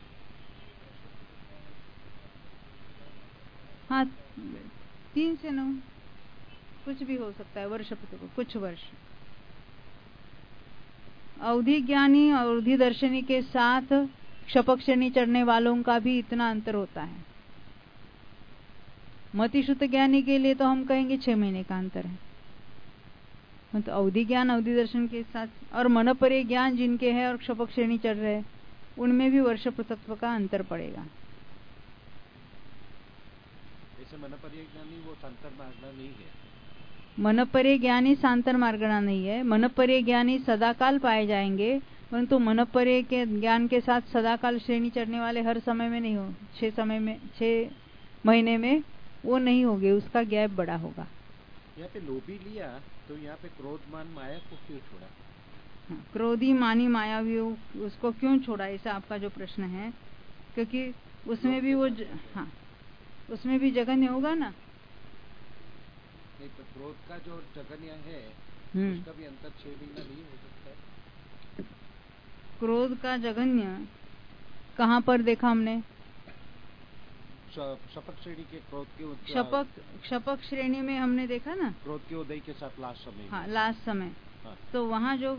हाँ, तीन से नौ कुछ भी हो सकता है, वर्ष पृथक्त्व कुछ वर्ष। अवधि ज्ञानी और अवधि दर्शनी के साथ क्षपक श्रेणी चढ़ने वालों का भी इतना अंतर होता है। मतिश्रुत ज्ञानी के लिए तो हम कहेंगे छह महीने का अंतर है, तो अवधि ज्ञान अवधि दर्शन के साथ, और मनपरे ज्ञान जिनके हैं और क्षपक श्रेणी चढ़ रहे हैं उनमें भी वर्ष पृथक्त्व का अंतर पड़ेगा। ऐसे मनपरे ज्ञानी वो सांतर मार्गणा नहीं है। मनपरे ज्ञानी सांतर मार्गणा नहीं है। मनपरे ज्ञानी सदाकाल पाए जाएंगे, परंतु मनपरे के ज्ञान के साथ सदाकाल श्रेणी चढ़ने वाले हर समय में नहीं हो, छह समय में, छह महीने में वो नहीं होंगे, उसका गैप बड़ा होगा। यहाँ पे लोभी लिया तो यहाँ पे क्रोध मान माया को क्यों छोड़ा? हाँ, क्रोधी मानी मायावी उसको क्यों छोड़ा, ऐसा आपका जो प्रश्न है, क्योंकि उसमें भी वो ज... हाँ उसमें भी जघन्य होगा ना। नहीं तो क्रोध का जो जघन्य है उसका भी अंतर छह महीना नहीं हो सकता है? क्रोध का जघन्य कहाँ पर देखा हमने? शपक श्रेणी के क्रोध के शपक शपक श्रेणी में हमने देखा ना, क्रोध के उदय के साथ लास्ट समय। हाँ, लास्ट समय। हाँ। तो वहां जो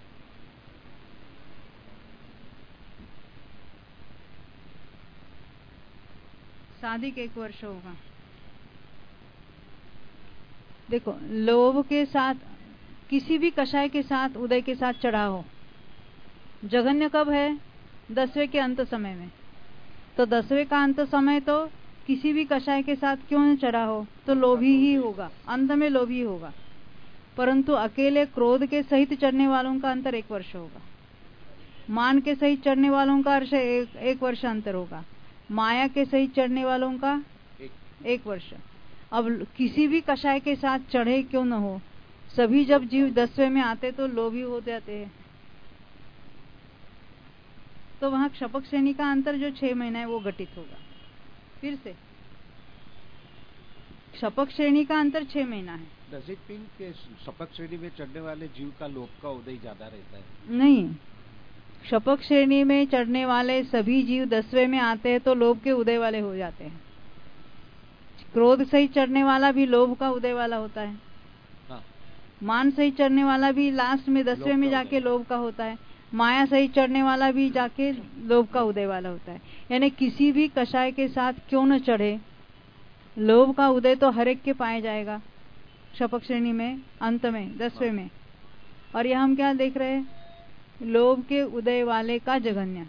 साधिक एक वर्ष होगा। देखो, लोभ के साथ किसी भी कषाय के साथ उदय के साथ चढ़ा हो, जघन्य कब है? दसवें के अंत समय में। तो दसवें का अंत समय तो किसी भी कषाय के साथ क्यों न चढ़ा हो, तो लोभी ही होगा, अंत में लोभी होगा। परंतु अकेले क्रोध के सहित चढ़ने वालों का अंतर एक वर्ष होगा, मान के सहित चढ़ने वालों का अर्थ एक, एक वर्ष अंतर होगा, माया के सहित चढ़ने वालों का एक, एक वर्ष। अब किसी भी कषाय के साथ चढ़े क्यों न हो, सभी जब जीव दसवें में आते तो लोभी हो जाते हैं। तो वहां क्षपक श्रेणी का अंतर जो छह महीना है वो घटित होगा। फिर से क्षपक श्रेणी का अंतर छह महीना है। Does it mean कि क्षपक श्रेणी में चढ़ने वाले जीव का लोभ का उदय ज्यादा रहता है? नहीं, क्षपक श्रेणी में चढ़ने वाले सभी जीव दसवें में आते हैं तो लोभ के उदय वाले हो जाते हैं। क्रोध सहित चढ़ने वाला भी लोभ का उदय वाला होता है। हाँ। मान सहित चढ़ने वाला भी लास्ट में दसवें में जाके लोभ का होता है। माया सहित चढ़ने वाला भी जाके लोभ का उदय वाला होता है। यानी किसी भी कषाय के साथ क्यों न चढ़े, लोभ का उदय तो हर एक के पाया जाएगा क्षपक श्रेणी में अंत में दसवें में। और यह हम क्या देख रहे हैं? लोभ के उदय वाले का जघन्य।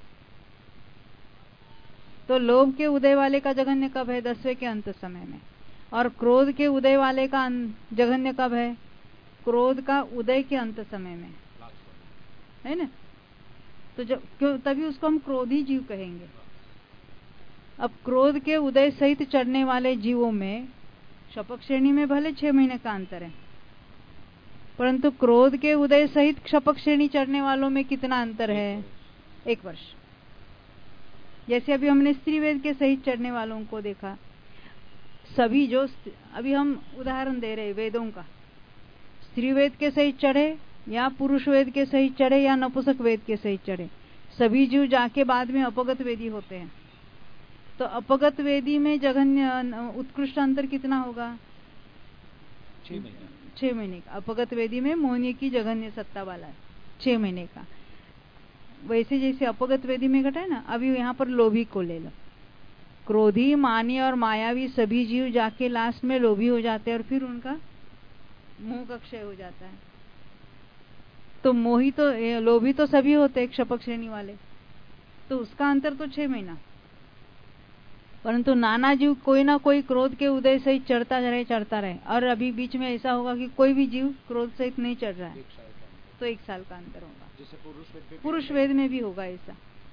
तो लोभ के उदय वाले का जघन्य कब है? दसवें के अंत समय में। और क्रोध के उदय वाले का जघन्य कब है? क्रोध का उदय के अंत समय में, है ना? तो जब क्यों, तभी उसको हम क्रोधी जीव कहेंगे। अब क्रोध के उदय सहित चढ़ने वाले जीवों में क्षपक श्रेणी में भले छह महीने का अंतर है, परंतु क्रोध के उदय सहित क्षपक श्रेणी चढ़ने वालों में कितना अंतर है? एक वर्ष। जैसे अभी हमने स्त्रीवेद के सहित चढ़ने वालों को देखा, सभी जो अभी हम उदाहरण दे रहे वेदों का, स्त्रीवेद के सहित चढ़े या पुरुष वेद के सहित चढ़े या नपुंसक वेद के सहित चढ़े, सभी जीव जाके बाद में अपगत वेदी होते हैं। तो अपगत वेदी में जघन्य उत्कृष्ट अंतर कितना होगा? छह महीने छह महीने का। अपगत वेदी में मोहनी की जघन्य सत्ता वाला है, छह महीने का। वैसे जैसे अपगत वेदी में घटा है ना, अभी यहाँ पर लोभी को ले लो। क्रोधी, मानी और मायावी सभी जीव जाके लास्ट में लोभी हो जाते हैं और फिर उनका मोह का क्षय हो जाता है। तो मोही तो लोभी तो सभी होते हैं क्षपक श्रेणी वाले, तो उसका अंतर तो छह महीना। परंतु नाना जीव कोई ना कोई क्रोध के उदय सहित चढ़ता रहे चढ़ता रहे और अभी बीच में ऐसा होगा कि कोई भी जीव क्रोध सहित नहीं चढ़ रहा है, तो एक साल का अंतर होगा। जैसे पुरुष वेद पुरुष वेद में भी होगा ऐसा।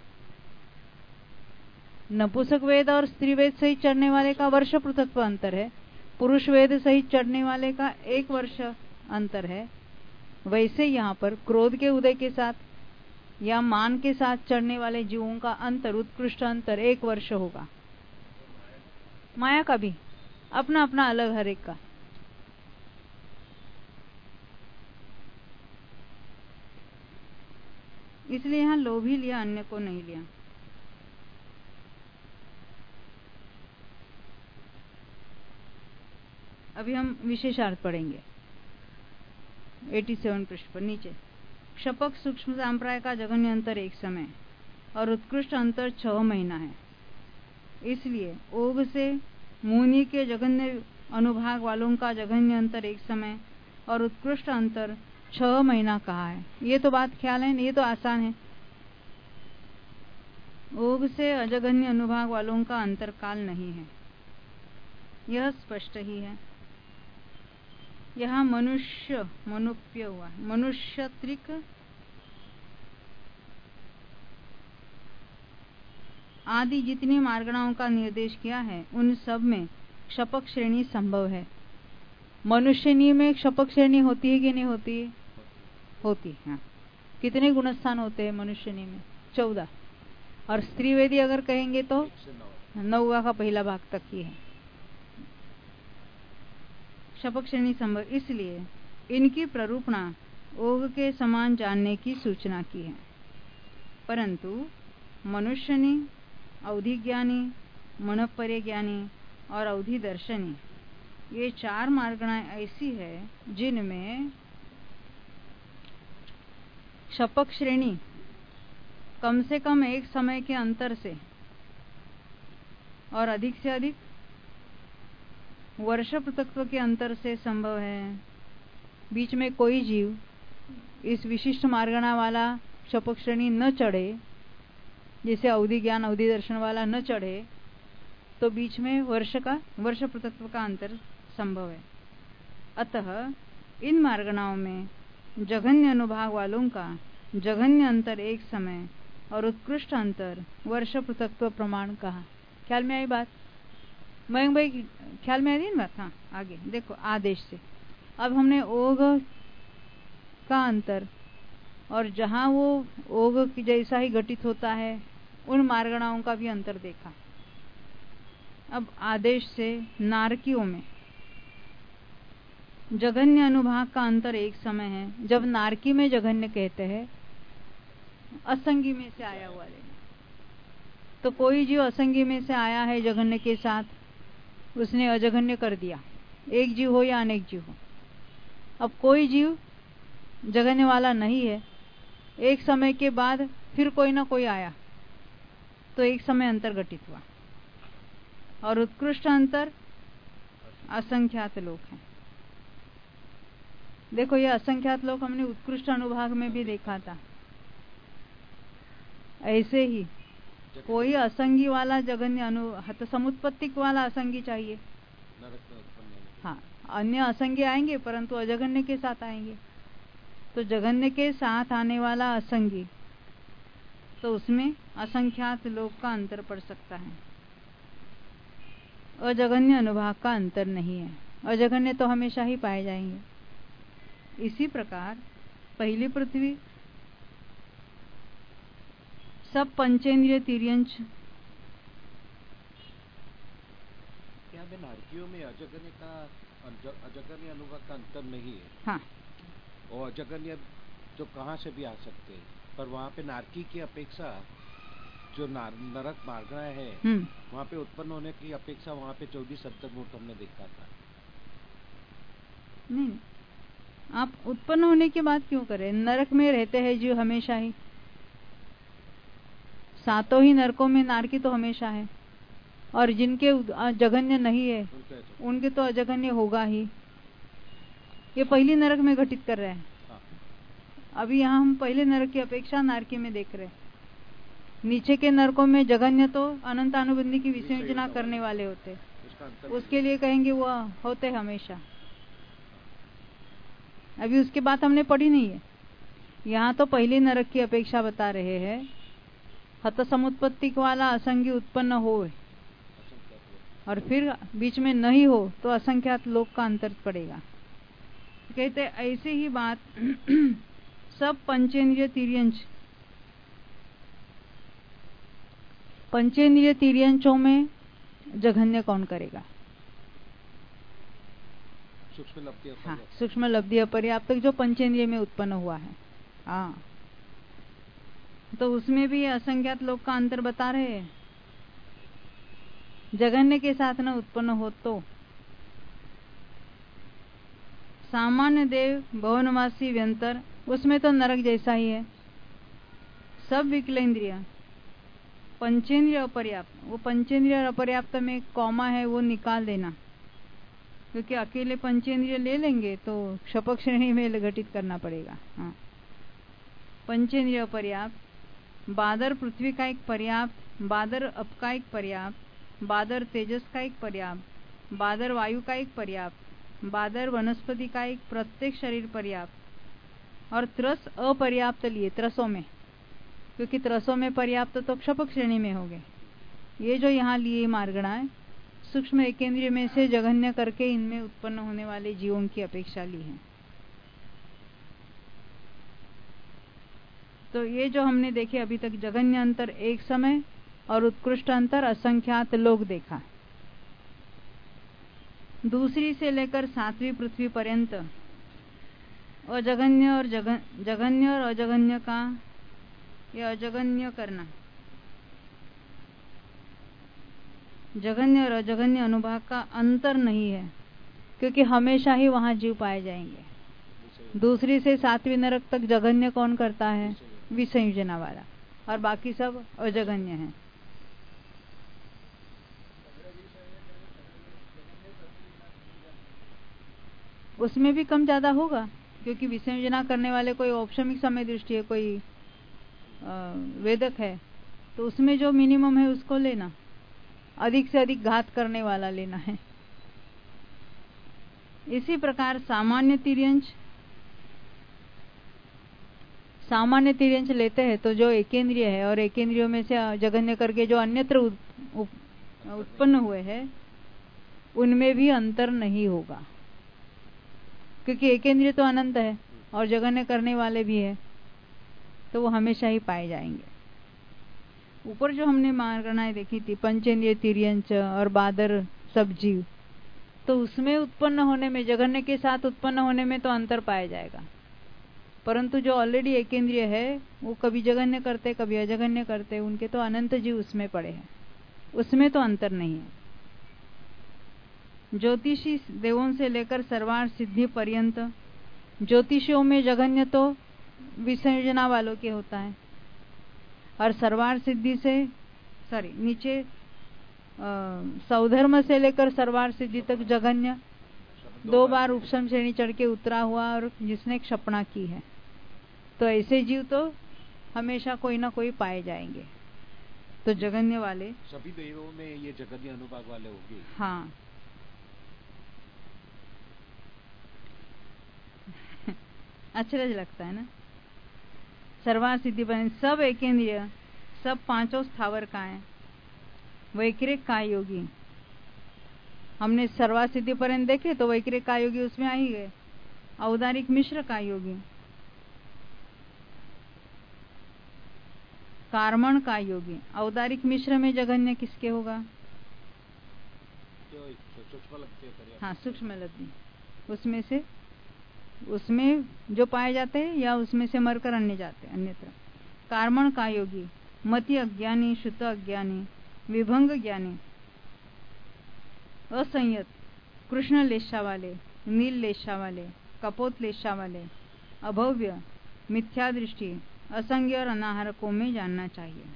नपुंसक वेद और स्त्री वेद सहित चढ़ने वाले का वर्ष पृथक अंतर है, पुरुष वेद सहित चढ़ने वाले का एक वर्ष अंतर है। वैसे यहाँ पर क्रोध के उदय के साथ या मान के साथ चढ़ने वाले जीवों का अंतर, उत्कृष्ट अंतर एक वर्ष होगा। माया का भी अपना अपना अलग हर एक का। इसलिए यहाँ लोभ ही लिया, अन्य को नहीं लिया। अभी हम विशेषार्थ पढ़ेंगे सत्तासी पृष्ठ पर नीचे। क्षपक सूक्ष्म संप्राय का जघन्य अंतर एक समय और उत्कृष्ट अंतर छह महीना है। इसलिए ओघ से मुनि के जघन्य अनुभाग वालों का जघन्य अंतर एक समय और उत्कृष्ट अंतर छह महीना कहा है। ये तो बात ख्याल है, ये तो आसान है। ओघ से अजघन्य अनुभाग वालों का अंतर काल नहीं है, यह स्पष्ट ही है। यहाँ मनुष्य मनुप्य हुआ, मनुष्य त्रिक आदि जितनी मार्गणाओं का निर्देश किया है उन सब में क्षपक श्रेणी संभव है। मनुष्यनी में क्षपक श्रेणी होती है कि नहीं होती है? होती है। कितने गुणस्थान होते हैं मनुष्यनी में? चौदह। और स्त्रीवेदी अगर कहेंगे तो नौवा का पहला भाग तक ही है। क्षपक श्रेणी संभव। इसलिए इनकी प्ररूपणा ओघ के समान जानने की सूचना की है। परंतु मनुष्यनी, अवधिज्ञानी, मनःपरिज्ञानी और अवधि दर्शनी, ये चार मार्गणाएं ऐसी है जिनमें क्षपक श्रेणी कम से कम एक समय के अंतर से और अधिक से अधिक वर्ष पृथक्त्व के अंतर से संभव है। बीच में कोई जीव इस विशिष्ट मार्गणा वाला क्षपक श्रेणी न चढ़े, जैसे अवधि ज्ञान अवधि दर्शन वाला न चढ़े, तो बीच में वर्ष का वर्ष पृथक्त्व का अंतर संभव है। अतः इन मार्गणाओं में जघन्य अनुभाग वालों का जघन्य अंतर एक समय और उत्कृष्ट अंतर वर्ष पृथक्त्व प्रमाण कहा। ख्याल में आई बात? मयंक भाई ख्याल में आई ना बात? हाँ, आगे देखो आदेश से। अब हमने ओघ का अंतर और जहां वो ओघ की जैसा ही घटित होता है उन मार्गणाओं का भी अंतर देखा। अब आदेश से नारकियों में जघन्य अनुभाग का अंतर एक समय है। जब नारकी में जघन्य कहते हैं असंगी में से आया हुआ लेना, तो कोई जीव असंगी में से आया है जघन्य के साथ, उसने अजघन्य कर दिया, एक जीव हो या अनेक जीव हो। अब कोई जीव जघन्य वाला नहीं है, एक समय के बाद फिर कोई ना कोई आया, तो एक समय अंतर घटित हुआ। और उत्कृष्ट अंतर असंख्यात लोक है। देखो ये असंख्यात लोक हमने उत्कृष्ट अनुभाग में भी देखा था। ऐसे ही कोई असंगी वाला जघन्य अनु हत समुत्पत्तिक वाला असंगी चाहिए। हाँ, अन्य असंगी आएंगे परंतु अजघन्य के साथ आएंगे, तो जघन्य के साथ आने वाला असंगी, तो उसमें असंख्यात लोक का अंतर पड़ सकता है। अजघन्य अनुभाग का अंतर नहीं है। अजघन्य तो हमेशा ही पाए जाएंगे। इसी प्रकार पहली पृथ्वी सब पंचेंद्रिय तिर्यंच। क्या नारकियों में अजगन्य का अजगन्य अनुभव का अंतर नहीं है? हाँ, और अजगन्य जो कहाँ से भी आ सकते हैं, पर वहाँ पे नारकी की अपेक्षा जो नार, नरक मार्गणा है वहाँ पे उत्पन्न होने की अपेक्षा वहाँ पे चौबीस सप्तमूर्त हमने देखा था। नहीं, आप उत्पन्न होने की बात क्यों करें? नरक में रहते हैं जो हमेशा ही, सातों ही नरकों में नारकी तो हमेशा है, और जिनके जघन्य नहीं है उनके तो अजघन्य होगा ही। ये पहली नरक में घटित कर रहे हैं। अभी यहाँ हम पहले नरक की अपेक्षा नारकी में देख रहे हैं। नीचे के नरकों में जघन्य तो अनंत अनुबंधी की विसर्जना करने वाले होते, उसके लिए कहेंगे वो होते हमेशा। अभी उसके बाद हमने पढ़ी नहीं है। यहाँ तो पहली नरक की अपेक्षा बता रहे हैं। हत समुत्पत्तिक वाला असंगी उत्पन्न हो और फिर बीच में नहीं हो तो असंख्यात लोक का अंतर पड़ेगा। कहते ऐसे ही बात सब पंचेंद्रिय तिर्यंच, पंचेंद्रिय तिर्यंचों में जघन्य कौन करेगा? सूक्ष्म लब्धि अपर्याप्त। हाँ, सूक्ष्म लब्धि अपर्याप्त जो पंचेंद्रिय में उत्पन्न हुआ है। हाँ, तो उसमें भी असंख्यात लोक का अंतर बता रहे हैं। जघन्य के साथ न उत्पन्न हो तो सामान्य देव भवनवासी व्यंतर, उसमें तो नरक जैसा ही है। सब विकलेंद्रिय पंचेंद्रिय अपर्याप्त, वो पंचेंद्रिय अपर्याप्त में कॉमा है वो निकाल देना, क्योंकि अकेले पंचेंद्रिय ले लेंगे तो क्षपक श्रेणी में घटित करना पड़ेगा। हाँ, पंचेंद्रिय अपर्याप्त, बादर पृथ्वी का एक पर्याप्त, बादर अप का एक पर्याप्त, बादर तेजस का एक पर्याप्त, बादर वायु का एक पर्याप्त, बादर वनस्पति का एक प्रत्येक शरीर पर्याप्त, और त्रस अपर्याप्त लिए त्रसों में, क्योंकि त्रसों में पर्याप्त तो क्षपक श्रेणी में हो गए। ये जो यहाँ लिए मार्गणाएं सूक्ष्म एकेंद्रिय में से जघन्य करके इनमें उत्पन्न होने वाले जीवों की अपेक्षा ली है। तो ये जो हमने देखे अभी तक जघन्य अंतर एक समय और उत्कृष्ट अंतर असंख्यात लोक देखा। दूसरी से लेकर सातवीं पृथ्वी पर्यंत अजगन्य और जगन, जगन्य और अजगन्य का, ये अजगन्य करना, जगन्य और अजगन्य अनुभाग का अंतर नहीं है, क्योंकि हमेशा ही वहां जीव पाए जाएंगे। दूसरी से सातवीं नरक तक जगन्य कौन करता है? विसंयोजना वाला, और बाकी सब अजगन्य हैं। उसमें भी कम ज्यादा होगा, क्योंकि विसंयोजना करने वाले कोई औपशमिक समय दृष्टि है, कोई वेदक है, तो उसमें जो मिनिमम है उसको लेना, अधिक से अधिक घात करने वाला लेना है। इसी प्रकार सामान्य तिर्यंश, सामान्य तिर्यंश लेते हैं तो जो एकेंद्रिय है और एकेंद्रियों में से जगन्य करके जो अन्यत्र उत्पन्न हुए हैं उनमें भी अंतर नहीं होगा, क्योंकि एकेंद्रिय तो अनंत है और जगन्य करने वाले भी है, तो वो हमेशा ही पाए जाएंगे। ऊपर जो हमने मार्गणाएं देखी थी, पंचेंद्रिय तिर्यंश और बादर सब जीव, तो उसमें उत्पन्न होने में, जगन्य के साथ उत्पन्न होने में तो अंतर पाया जाएगा, परंतु जो ऑलरेडी एकेंद्रिय है वो कभी जगन्य करते कभी अजगन्य करते, उनके तो अनंत जीव उसमें पड़े हैं, उसमें तो अंतर नहीं है। ज्योतिषी देवों से लेकर सर्वार्थ सिद्धि पर्यंत, ज्योतिषियों में जगन्य तो विसंयोजना वालों के होता है, और सर्वार्थ सिद्धि से सॉरी नीचे सौधर्म से लेकर सर्वार्थ सिद्धि तक जगन्य, दो बार उपशम श्रेणी चढ़ के उतरा हुआ और जिसने क्षपणा की है, तो ऐसे जीव तो हमेशा कोई ना कोई पाए जाएंगे। तो जगन्य वाले सभी देवों में ये जगन्य अनुभाग वाले होंगे। हाँ अचरज लगता है ना। सर्वार्थ सिद्धि बने सब एकेंद्रिय, सब पांचों स्थावर का है, वैक्रिक का योगी। हमने सर्वार्थ सिद्धि पर्यंत देखे तो वैक्रिक का योगी उसमें आ ही गए, औदारिक मिश्र का योगी, कार्मण का योगी। औदारिक मिश्र में जगन्य किसके होगा? हाँ सूक्ष्म लग्नि, उसमें से उसमें जो पाए जाते हैं या उसमें से मरकर अन्य जाते हैं अन्यत्र। कार्मण का योगी मति अज्ञानी, शुद्ध अज्ञानी, विभंग ज्ञानी, असंयत, कृष्ण लेशा वाले, नील लेशा वाले, कपोत लेशा वाले, अभव्य, मिथ्या दृष्टि, असंज्ञ और अनाहारकों में जानना चाहिए।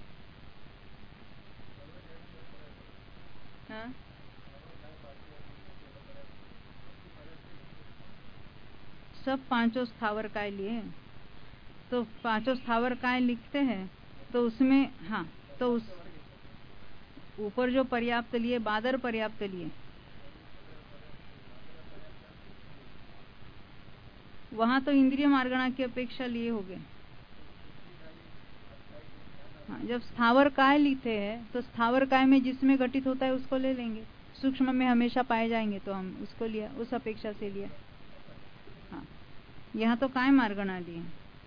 हाँ? सब पांचों स्थावर काय लिए, तो पांचों स्थावर काय लिखते हैं तो उसमें हाँ तो उस ऊपर जो पर्याप्त लिए, बादर पर्याप्त लिए, वहां तो इंद्रिय मार्गणा की अपेक्षा लिए हो गए। हाँ, जब स्थावर काय लिखते हैं तो स्थावर काय में जिसमें घटित होता है उसको ले लेंगे, सूक्ष्म में हमेशा पाए जाएंगे तो हम उसको लिया, उस अपेक्षा से लिया। हाँ यहाँ तो काय मार्गणा लिए,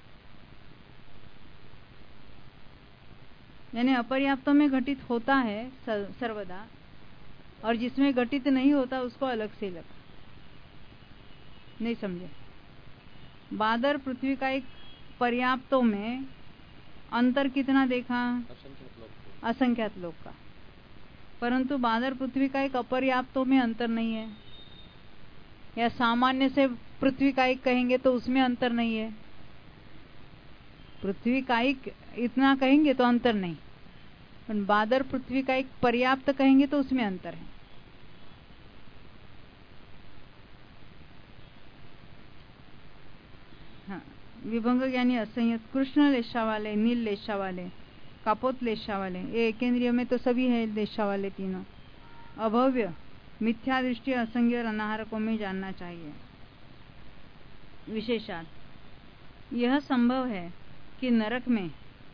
यानी अपर्याप्तों में घटित होता है सर्वदा, और जिसमें घटित नहीं होता उसको अलग से लगा। नहीं समझे? बादर पृथ्वी का एक पर्याप्तों में अंतर कितना देखा? असंख्यात लोक का, परंतु बादर पृथ्वी का एक अपर्याप्तों में अंतर नहीं है, या सामान्य से पृथ्वी का एक कहेंगे तो उसमें अंतर नहीं है। पृथ्वी का एक इतना कहेंगे तो अंतर नहीं, पर बादर पृथ्वी का एक पर्याप्त कहेंगे तो उसमें अंतर है। हाँ, विभंग ज्ञानी, असंयत, कृष्ण लेशा वाले, नील लेशा वाले, कापोत लेशा वाले, ये एकेंद्रिय में तो सभी है लेशा वाले तीनों। अभव्य, मिथ्या दृष्टि, असंज्ञ और अनाहारकों में जानना चाहिए। विशेषार्थ यह संभव है कि नरक में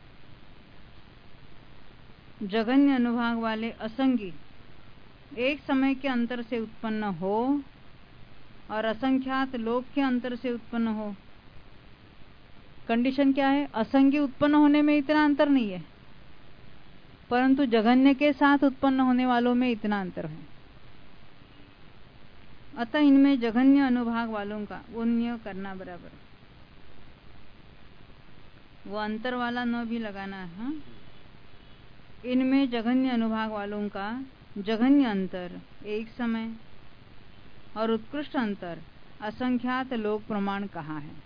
जगन्य अनुभाग वाले असंगी एक समय के अंतर से उत्पन्न हो और असंख्यात लोक के अंतर से उत्पन्न हो। कंडीशन क्या है? असंगी उत्पन्न होने में इतना अंतर नहीं है, परंतु जगन्य के साथ उत्पन्न होने वालों में इतना अंतर है। अतः इनमें जघन्य अनुभाग वालों का उन्नय करना बराबर है। वो अंतर वाला न भी लगाना है। हाँ? इनमें जघन्य अनुभाग वालों का जघन्य अंतर एक समय और उत्कृष्ट अंतर असंख्यात लोक प्रमाण कहाँ है।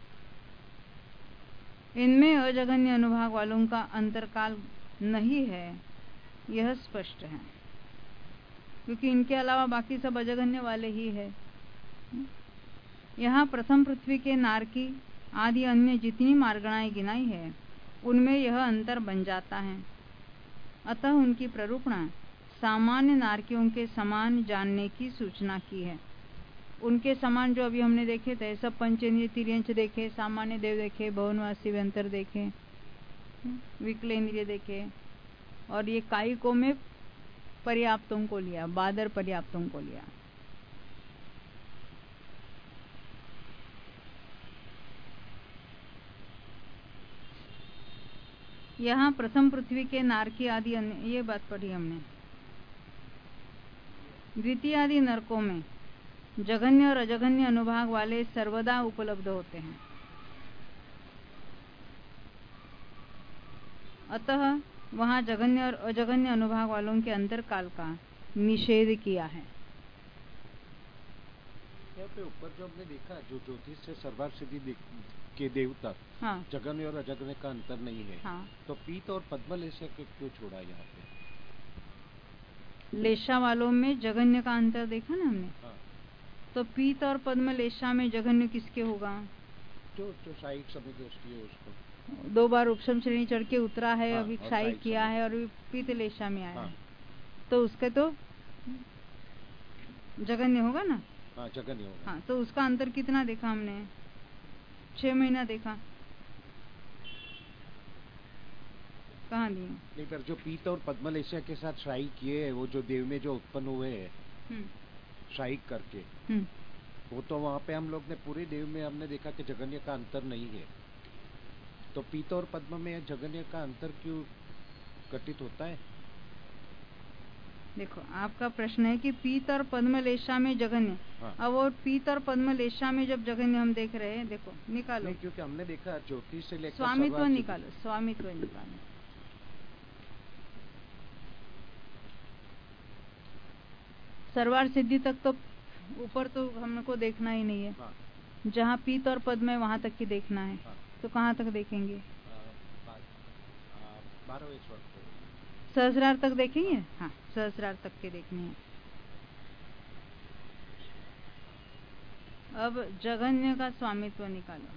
इनमें अजघन्य अनुभाग वालों का अंतरकाल नहीं है, यह स्पष्ट है, क्योंकि इनके अलावा बाकी सब अजघन्य वाले ही है। यहाँ प्रथम पृथ्वी के नारकी आदि अन्य जितनी मार्गणाएं गिनाई है उनमें यह अंतर बन जाता है। अतः उनकी प्ररूपणा सामान्य नारकियों के समान जानने की सूचना की है। उनके समान जो अभी हमने देखे थे, सब पंचेंद्रिय तिर्यंच देखे, सामान्य देव देखे, भवनवासी व्यंतर देखे, विकलेंद्रिय देखे, और ये कायिकों में पर्याप्तों को लिया, बादर पर्याप्तों को लिया। यहाँ प्रथम पृथ्वी के नारकी आदि अन्य, ये बात पढ़ी हमने। द्वितीय आदि नरकों में जघन्य और अजघन्य अनुभाग वाले सर्वदा उपलब्ध होते हैं। अतः वहां जघन्य और अजघन्य अनुभाग वालों के अंतरकाल का निषेध किया है। यहाँ पे ऊपर जो हमने देखा, जो ज्योतिष से सर्वार्थ सिद्धि के देवता, हाँ, जघन्य और अजघन्य का अंतर नहीं है, हाँ, तो पीत और पद्म लेशा क्यों छोड़ा यहाँ पे? लेशा वालों में जघन्य का अंतर देखा ना हमने, हाँ, तो पीत और पद्म लेशा में जघन्य किसके होगा? जो जो साइक समिति उसकी है, उसको दो बार उपशम श्रेणी चढ़ के उतरा है, हाँ, अभी क्षायिक किया है और पीत लेशा में आया, हाँ, है, तो उसके तो जघन्य होगा ना। हाँ, जघन्य होगा। हाँ, तो उसका अंतर कितना देखा हमने? छह महीना देखा। कहाँ दिए? नहीं, पर जो पीत और पद्मलेशा के साथ श्राई किए हैं, वो जो देव में जो उत्पन्न हुए हैं श्राई करके, वो तो वहाँ पे हम लोग ने पूरे देव में हमने देखा कि जघन्य का अंतर नहीं है। तो पीत और पद्म में जघन्य का अंतर क्यों घटित होता है? देखो, आपका प्रश्न है कि पीत और पद्मलेशा में जघन्य, हाँ, अब वो पीत और पद्मलेशा में जब जघन्य हम देख रहे हैं, देखो निकालो। नहीं, क्योंकि हमने देखा ज्योतिष से लेकर स्वामित्व निकालो, स्वामित्व निकालो। सर्वार्थ सिद्धि तक तो ऊपर तो हमको देखना ही नहीं है, हाँ, जहाँ पीत और पद्म है वहां तक ही देखना है, हाँ, तो कहाँ तक देखेंगे? बारहवें स्वर सहस्रार्थ तक देखेंगे, हाँ, सहस्रार्थ तक के देखने हैं। अब जघन्य का स्वामित्व निकालो।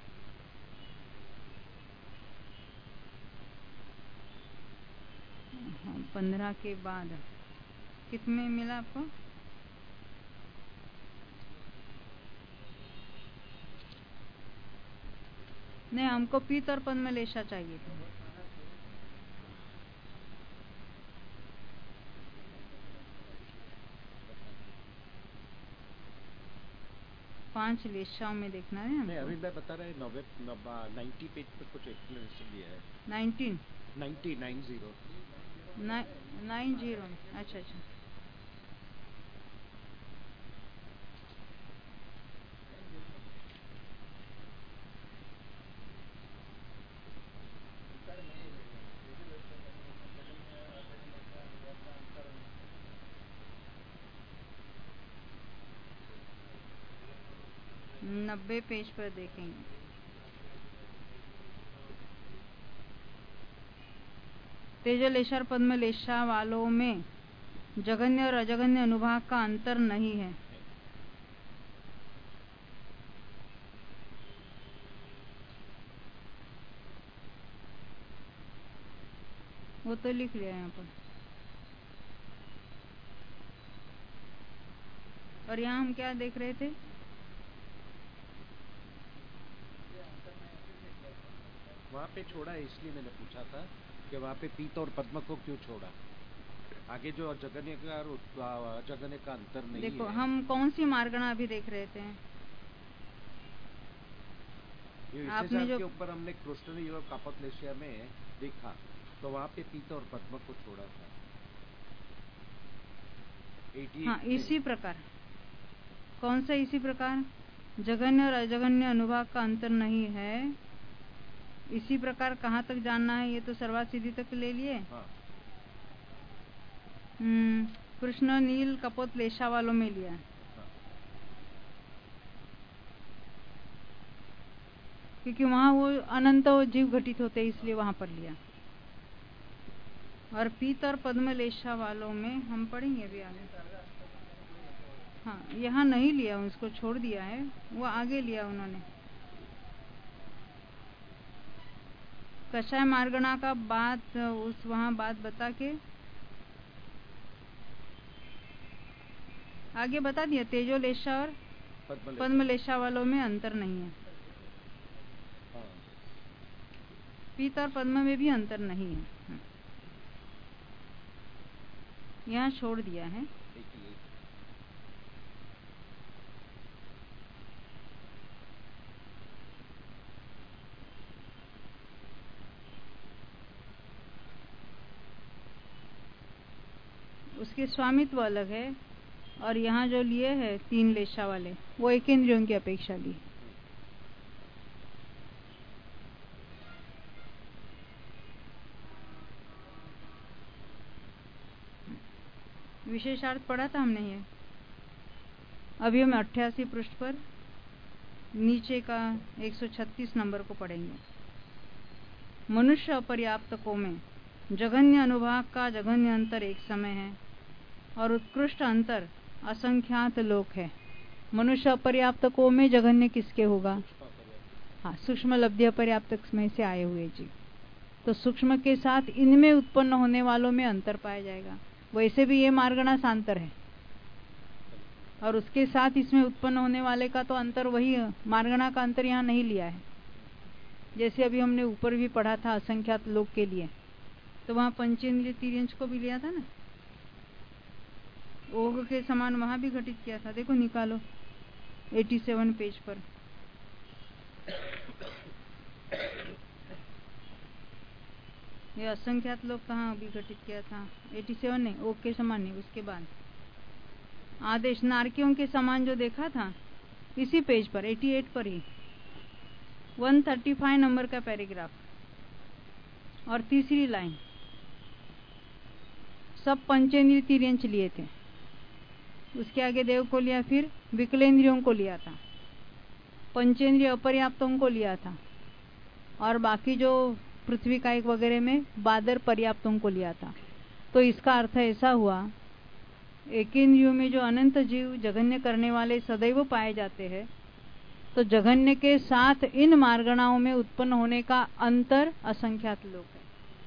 हाँ, पंद्रह के बाद कितने मिला आपको? नहीं, हमको पीत और पद्म लेशा चाहिए था। पांच लेशाओं में देखना है हमको। नहीं, अभी मैं बता रहा है नब्बे नाइन्टी पेज पर कुछ एक्सप्लेनेशन दिया है। Nineteen ninety nine zero nine zero अच्छा अच्छा। नब्बे पेज पर देखेंगे। तेजलेशा और पद्मलेशा वालों में जघन्य और अजघन्य अनुभाग का अंतर नहीं है। वो तो लिख लिया यहाँ पर। और यहाँ हम क्या देख रहे थे? वहाँ पे छोड़ा है, इसलिए मैंने पूछा था कि वहाँ पे पीत और पद्म को क्यों छोड़ा। आगे जो जघन्य का और अजघन्य का अंतर नहीं देखो, है। हम कौन सी मार्गणा अभी देख रहे थे? आपने जो के ऊपर हमने कृष्ण और कापतलेशिया में देखा, तो वहाँ पे पीत और पद्म को छोड़ा था। हाँ, इसी प्रकार। कौन सा इसी प्रकार? जघन्य और अजघन्य अनुभाग का अंतर नहीं है, इसी प्रकार कहाँ तक जानना है, ये तो सर्वात सिद्धि तक ले लिए। हाँ। हम्म कृष्ण नील कपोत लेशा वालों में लिया। हाँ। क्योंकि वहाँ वो अनंत जीव घटित होते इसलिए वहां पर लिया। और पीत और पद्म लेशा वालों में हम पढ़ेंगे अभी आगे। हाँ, यहाँ नहीं लिया, उसको छोड़ दिया है, वो आगे लिया उन्होंने। कषाय मार्गणा का बात उस वहां बात बता के आगे बता दिया। तेजो लेशा और पद्म लेशा वालों में अंतर नहीं है। हाँ। पीत और पद्म में भी अंतर नहीं है। यहाँ छोड़ दिया है। उसके स्वामित्व अलग है, और यहाँ जो लिए है तीन लेशा वाले वो एक इंद्रियों की अपेक्षा ली। विशेषार्थ पढ़ा था हमने ये। अभी हम अट्ठासी पृष्ठ पर नीचे का एक सौ छत्तीस नंबर को पढ़ेंगे। मनुष्य अपर्याप्तकों में जघन्य अनुभाग का जघन्य अंतर एक समय है, और उत्कृष्ट अंतर असंख्यात लोक है। मनुष्य अपर्याप्तकों में जघन्य किसके होगा? हाँ, सूक्ष्म लब्धि अपर्याप्तक में से आए हुए जीव। तो सूक्ष्म के साथ इनमें उत्पन्न होने वालों में अंतर पाया जाएगा। वैसे भी ये मार्गणा सांतर है, और उसके साथ इसमें उत्पन्न होने वाले का तो अंतर वही है। मार्गणा का अंतर यहाँ नहीं लिया है। जैसे अभी हमने ऊपर भी पढ़ा था असंख्यात लोक के लिए, तो वहां पंचेंद्रिय तिर्यंश को भी लिया था ना। ओघ के समान वहां भी घटित किया था। देखो निकालो सत्तासी पेज पर। ये असंख्यात लोग कहाँ अभी घटित किया था? सत्तासी नहीं, ओघ के समान नहीं, उसके बाद आदेश नारकियों के समान जो देखा था इसी पेज पर अठासी पर ही एक सौ पैंतीस नंबर का पैराग्राफ और तीसरी लाइन। सब पंचेंद्रिय तिर्यंश लिए थे। उसके आगे देव को लिया, फिर विकलेंद्रियों को लिया था, पंचेंद्रिय अपर्याप्तों को लिया था, और बाकी जो पृथ्वी कायिक वगैरह में बादर पर्याप्तों को लिया था। तो इसका अर्थ ऐसा हुआ, एकेंद्रियों में जो अनंत जीव जघन्य करने वाले सदैव पाए जाते हैं, तो जघन्य के साथ इन मार्गणाओं में उत्पन्न होने का अंतर असंख्यात लोक है।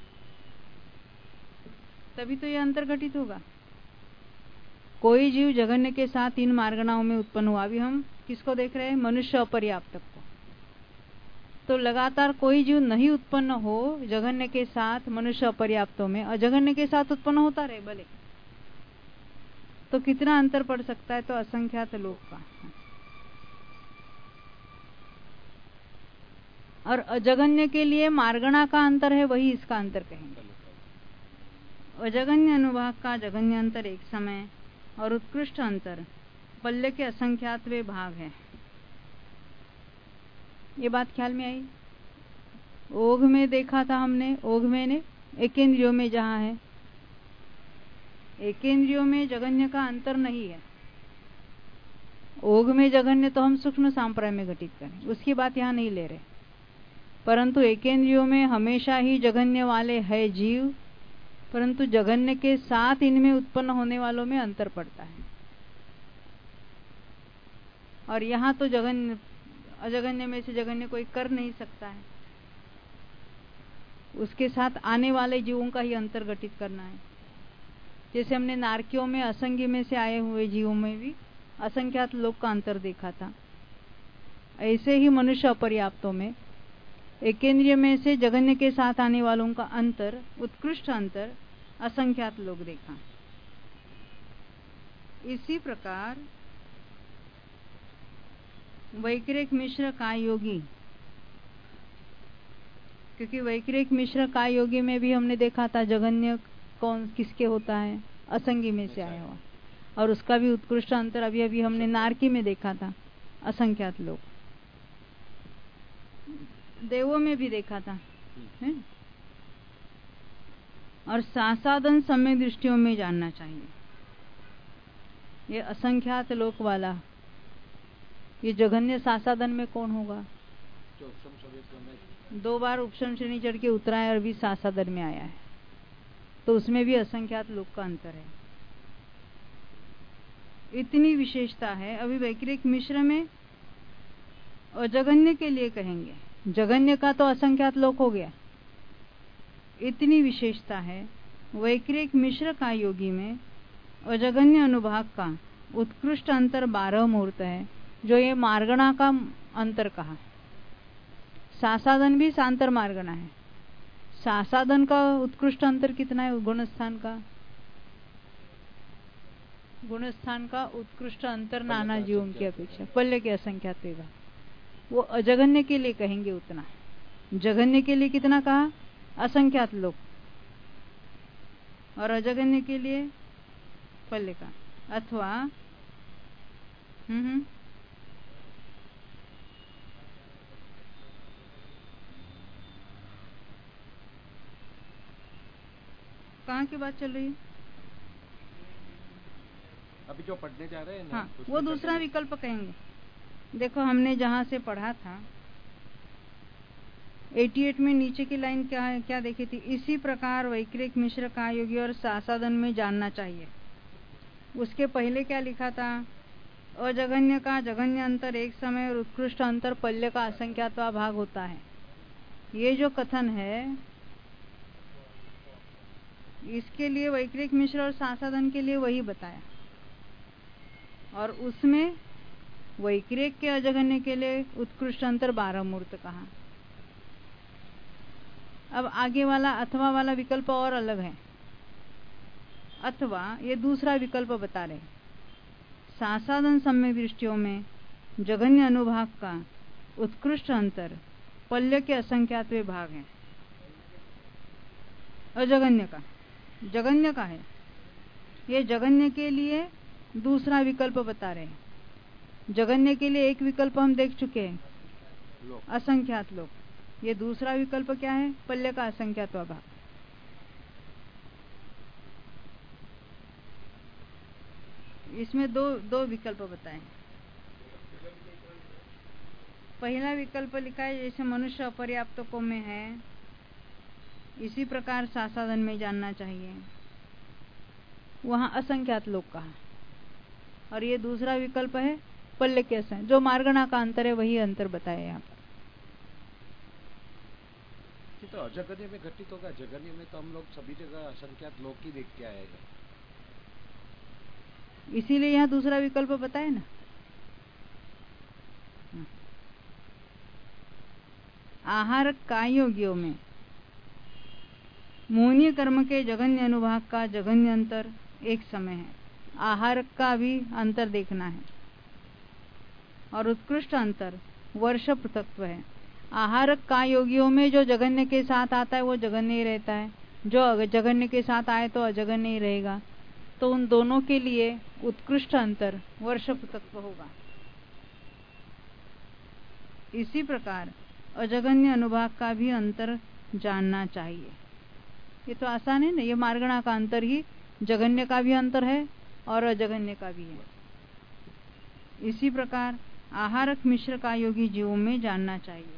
तभी तो यह अंतर घटित होगा। कोई जीव जघन्य के साथ इन मार्गणाओं में उत्पन्न हुआ। अभी हम किसको देख रहे हैं? मनुष्य अपर्याप्तक को। तो लगातार कोई जीव नहीं उत्पन्न हो जघन्य के साथ मनुष्य अपर्याप्तों में, अजघन्य के साथ उत्पन्न होता रहे भले, तो कितना अंतर पड़ सकता है? तो असंख्यात लोक का। और अजगन्य के लिए मार्गणा का अंतर है, वही इसका अंतर कहेंगे। अजगन्य अनुभाग का जघन्य अंतर एक समय, और उत्कृष्ट अंतर पल्ले के असंख्यातवे भाग है। ये बात ख्याल में आई? ओघ में देखा था हमने, ओघ में ने एकेंद्रियों में जहां है, एकेंद्रियों में जघन्य का अंतर नहीं है। ओघ में जघन्य तो हम सूक्ष्म सांप्राय में घटित करें, उसकी बात यहाँ नहीं ले रहे। परंतु एकेंद्रियों में हमेशा ही जघन्य वाले है जीव, परंतु जघन्य के साथ इनमें उत्पन्न होने वालों में अंतर पड़ता है। और यहाँ तो जघन्य अजघन्य में से जघन्य कोई कर नहीं सकता है, उसके साथ आने वाले जीवों का ही अंतर घटित करना है। जैसे हमने नारकियों में असंख्य में से आए हुए जीवों में भी असंख्यात लोक का अंतर देखा था, ऐसे ही मनुष्य अपर्याप्तों में एकेंद्रिय में से जघन्य के साथ आने वालों का अंतर, उत्कृष्ट अंतर असंख्यात लोक देखा। इसी प्रकार वैक्रिक मिश्र का योगी, क्योंकि वैक्रिक मिश्र का योगी में भी हमने देखा था जघन्य कौन किसके होता है? असंगी में से आया हुआ, और उसका भी उत्कृष्ट अंतर अभी अभी हमने नारकी में देखा था, असंख्यात लोक। देवों में भी देखा था है? और सासादन समय दृष्टियों में जानना चाहिए। ये असंख्यात लोक वाला, ये जघन्य सासादन में कौन होगा? दो बार उपशम श्रेणी चढ़ के उतरा है और अभी सासादन में आया है, तो उसमें भी असंख्यात लोक का अंतर है। इतनी विशेषता है। अभी वैक्रिक मिश्र में और जगन्य के लिए कहेंगे, जगन्य का तो असंख्यात लोक हो गया। इतनी विशेषता है वैक्रिक मिश्र का योगी में और जगन्य अनुभाग का उत्कृष्ट अंतर बारह मुहूर्त है, जो ये मार्गणा का अंतर कहा। सासादन भी सांतर मार्गणा है। सासादन का उत्कृष्ट अंतर कितना है? गुणस्थान का गुणस्थान का उत्कृष्ट अंतर नाना जीवों की अपेक्षा पल्ले के असंख्यात विभाग, वो अजगन्य के लिए कहेंगे उतना। जगन्य के लिए कितना कहा? असंख्यात लोक। और अजगन्य के लिए पल्ले का, अथवा हम्म हम्म कहाँ की बात चल रही है? अभी जो पढ़ने जा रहे हैं ना, हाँ, वो दूसरा विकल्प कहेंगे। देखो हमने जहां से पढ़ा था अठासी में नीचे की लाइन क्या है, क्या देखी थी? इसी प्रकार वैक्रिक मिश्र का योगी और सासादन में जानना चाहिए। उसके पहले क्या लिखा था? अजगन्य का जगन्य अंतर एक समय और उत्कृष्ट अंतर पल्य का असंख्यातवा भाग होता है। ये जो कथन है, इसके लिए वैक्रिक मिश्र और सासादन के लिए वही बताया, और उसमें वैक्रिक के अजगन्य के लिए उत्कृष्ट अंतर बारह मूर्त कहा। अब आगे वाला अथवा वाला विकल्प और अलग है। अथवा ये दूसरा विकल्प बता रहे, सासादन सम्यक दृष्टियों में जगन्य अनुभाग का उत्कृष्ट अंतर पल्य के असंख्यातवे भाग है। अजगन्य का जगन्य का है, ये जगन्य के लिए दूसरा विकल्प बता रहे हैं। जगन्य के लिए एक विकल्प हम देख चुके हैं, असंख्यात लोक। ये दूसरा विकल्प क्या है? पल्य का असंख्यात भाग। इसमें दो दो विकल्प बताए। पहला विकल्प लिखा है जैसे मनुष्य अपर्याप्तकों में है, इसी प्रकार सासादन में जानना चाहिए, वहां असंख्यात लोक कहा। और ये दूसरा विकल्प है पल्य के असंख्यात, जो मार्गणा का अंतर है वही अंतर बताया यहाँ पर। तो अजगन्य में घटित होगा, जगन्य में तो हम लोग सभी जगह असंख्यात लोक ही देख के आएगा, इसीलिए यहाँ दूसरा विकल्प बताया ना। आहार कायोगियों में मोहनीय कर्म के जगन्य अनुभाग का जगन्य अंतर एक समय है। आहार का भी अंतर देखना है, और उत्कृष्ट अंतर वर्ष पृथक्त्व है। आहारक का योगियों में जो जगन्य के साथ आता है वो जगन्य ही रहता है, जो जगन्य के साथ आए तो अजगन्य ही रहेगा। तो उन दोनों के लिए उत्कृष्ट अंतर वर्ष पृथक्त्व होगा। इसी प्रकार अजगन्य अनुभाग का भी अंतर जानना चाहिए। ये तो आसान है ना, ये मार्गणा का अंतर ही जगन्य का भी अंतर है और अजगन्य का भी है। इसी प्रकार आहारक मिश्र का योगी जीवों में जानना चाहिए।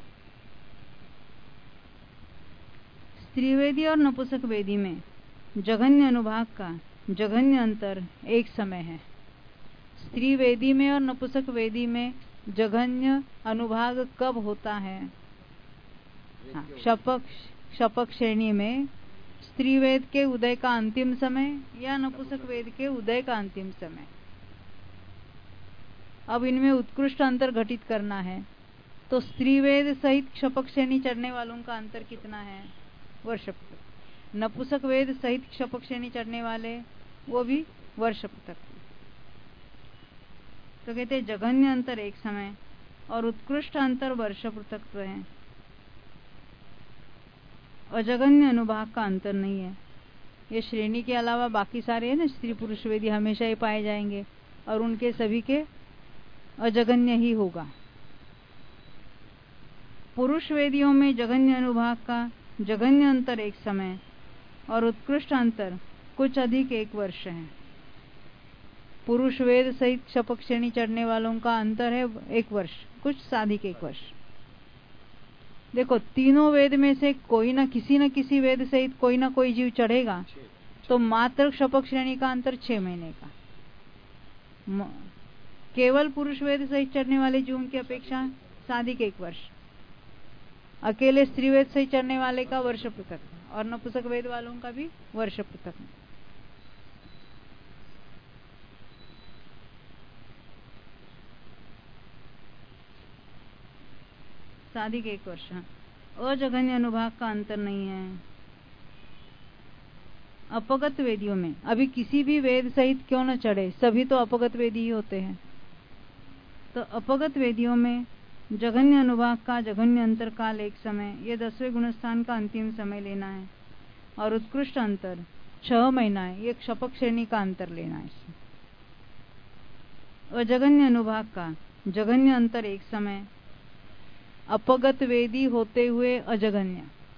स्त्रीवेदी और नपुंसक वेदी में जघन्य अनुभाग का जघन्य अंतर एक समय है। स्त्री वेदी में और नपुंसक वेदी में जघन्य अनुभाग कब होता है? हाँ, शपक शपक श्रेणी में स्त्री वेद के उदय का अंतिम समय या नपुंसक वेद के उदय का अंतिम समय। अब इनमें उत्कृष्ट अंतर घटित करना है, तो स्त्री वेद सहित शपक श्रेणी चढ़ने वालों का अंतर कितना है? वर्ष पृथक। नपुंसक वेद सहित शपक श्रेणी चढ़ने वाले वो भी वर्ष पृथक। तो कहते हैं जघन्य अंतर एक समय और उत्कृष्ट अंतर वर्ष पृथक्त्व है। अजगन्य अनुभाग का अंतर नहीं है। ये श्रेणी के अलावा बाकी सारे है ना, स्त्री पुरुष वेदी हमेशा ही पाए जाएंगे और उनके सभी के अजगन्य ही होगा। पुरुष वेदियों में जघन्य अनुभाग का जघन्य अंतर एक समय और उत्कृष्ट अंतर कुछ अधिक एक वर्ष है। पुरुष वेद सहित शपक श्रेणी चढ़ने वालों का अंतर है एक वर्ष, कुछ साधिक एक वर्ष। देखो, तीनों वेद में से कोई ना किसी न किसी वेद सहित कोई ना कोई जीव चढ़ेगा, तो मात्र शपक श्रेणी का अंतर छह महीने का। केवल पुरुष वेद सहित चढ़ने वाले जीवों की अपेक्षा साधिक एक वर्ष, अकेले स्त्री वेद सहित चढ़ने वाले का वर्ष पृथक, और नपुंसक वेद वालों का भी वर्ष पृथक। साधिक एक वर्ष। अजघन्य अनुभाग का अंतर नहीं है। अपगत वेदियों में अभी किसी भी वेद सहित क्यों न चढ़े, सभी तो अपगत वेदी ही होते हैं। तो अपगत वेदियों में जघन्य अनुभाग का जघन्य अंतर काल एक समय, ये दसवें गुणस्थान का अंतिम समय लेना है, और उत्कृष्ट अंतर छह महीना है, ये शपक श्रेणी का अंतर लेना है। अजघन्य अनुभाग का जघन्य अंतर एक समय, अपगत वेदी होते हुए अजघन्य।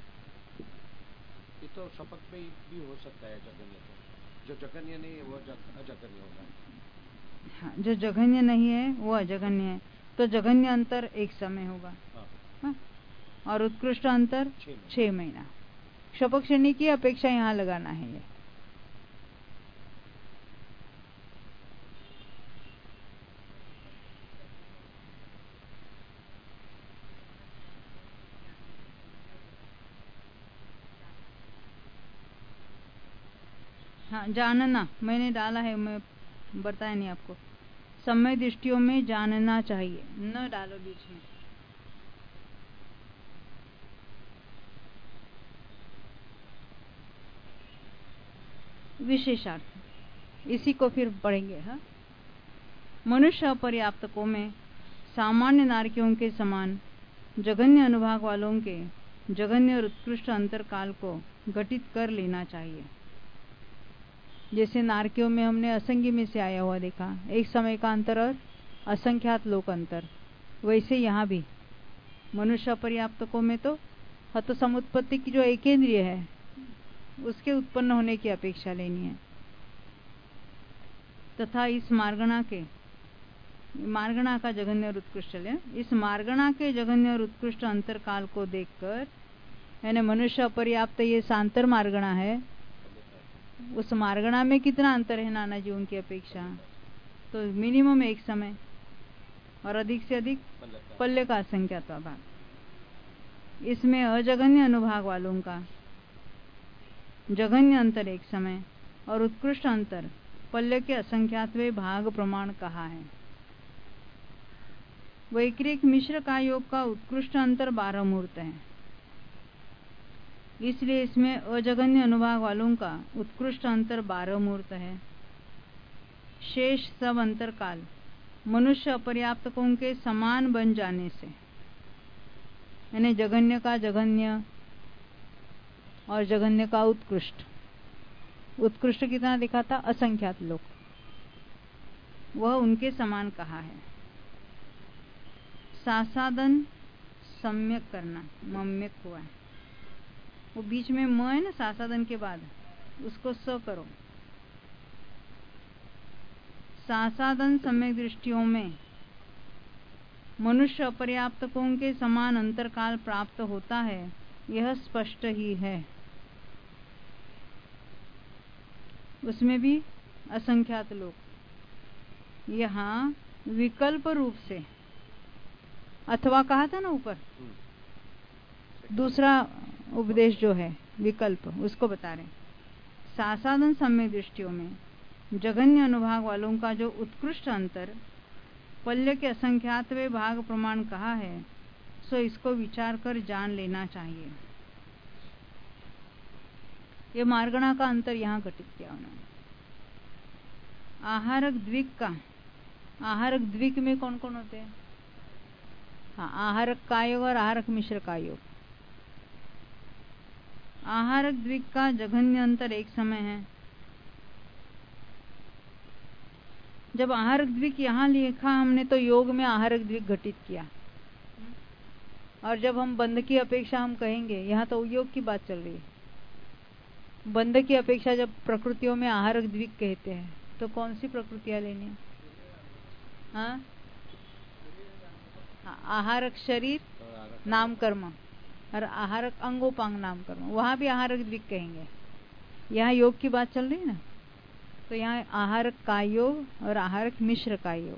ये तो शपथ में भी हो सकता है जघन्य, तो जो जघन्य नहीं है वो अजघन्य होगा। हाँ, जो जघन्य नहीं है वो अजघन्य है, तो जघन्य अंतर एक समय होगा। हाँ। हाँ? और उत्कृष्ट अंतर छह महीना। शपक श्रेणी की अपेक्षा यहाँ लगाना है। ये हाँ, जानना मैंने डाला है, मैं बताया नहीं आपको। समय दृष्टियों में जानना चाहिए, न डालो बीच में। विशेषार्थ इसी को फिर पढ़ेंगे। हाँ, मनुष्य अपर्याप्तकों में सामान्य नारकियों के समान जघन्य अनुभाग वालों के जघन्य और उत्कृष्ट अंतर काल को घटित कर लेना चाहिए। जैसे नारकियों में हमने असंगी में से आया हुआ देखा, एक समय का अंतर और असंख्यात लोक अंतर, वैसे यहाँ भी मनुष्य अपर्याप्तकों में तो हत समुत्पत्ति की जो एकेंद्रिय है उसके उत्पन्न होने की अपेक्षा लेनी है, तथा इस मार्गणा के मार्गणा का जघन्य और उत्कृष्ट ले इस मार्गणा के जघन्य और उत्कृष्ट अंतर काल को देखकर, यानी मनुष्य अपर्याप्त ये सांतर मार्गणा है, उस मार्गणा में कितना अंतर है नाना जीवों की अपेक्षा, तो मिनिमम एक समय और अधिक से अधिक पल्ले का असंख्यात्वा भाग। इसमें अजघन्य अनुभाग वालों का जघन्य अंतर एक समय और उत्कृष्ट अंतर पल्ले के असंख्यातवे भाग प्रमाण कहा है। वैक्रिक मिश्र का योग का उत्कृष्ट अंतर बारह मुहूर्त है, इसलिए इसमें अजघन्य अनुभाग वालों का उत्कृष्ट अंतर बारह मुहूर्त है। शेष सब अंतर काल मनुष्य अपर्याप्तकों के समान बन जाने से, यानी जघन्य का जघन्य और जघन्य का उत्कृष्ट। उत्कृष्ट कितना दिखा था? असंख्यात लोक, वह उनके समान कहा है। सासादन सम्यक करना, मम्यक हुआ है, वो बीच में म है ना सासादन के बाद, उसको स करो। सासादन सम्यक दृष्टियों में मनुष्य अपर्याप्तकों के समान अंतरकाल प्राप्त होता है, यह स्पष्ट ही है। उसमें भी असंख्यात लोग। यहाँ विकल्प रूप से अथवा कहा था ना ऊपर, दूसरा उपदेश जो है विकल्प, उसको बता रहे। सासादन सम्यक दृष्टियों में जघन्य अनुभाग वालों का जो उत्कृष्ट अंतर पल्य के असंख्यातवे भाग प्रमाण कहा है, सो इसको विचार कर जान लेना चाहिए। ये मार्गणा का अंतर यहाँ घटित किया उन्होंने। आहारक द्विक का, आहारक द्विक में कौन कौन होते हैं? हाँ, आहारक का योग और आहारक मिश्र का योग। आहारक द्विक का जघन्य अंतर एक समय है। जब आहारक द्विक यहाँ लिखा हमने तो योग में आहारक द्विक घटित किया, और जब हम बंध की अपेक्षा हम कहेंगे, यहाँ तो योग की बात चल रही है। बंध की अपेक्षा जब प्रकृतियों में आहारक द्विक कहते हैं तो कौन सी प्रकृतियां लेनी है? हाँ, आहारक शरीर नाम कर्म और आहारक अंगोपांग नाम कर्म, वहां भी आहारक द्विक कहेंगे। यहाँ योग की बात चल रही है ना, तो यहाँ आहारक का योग और आहारक मिश्र का योग,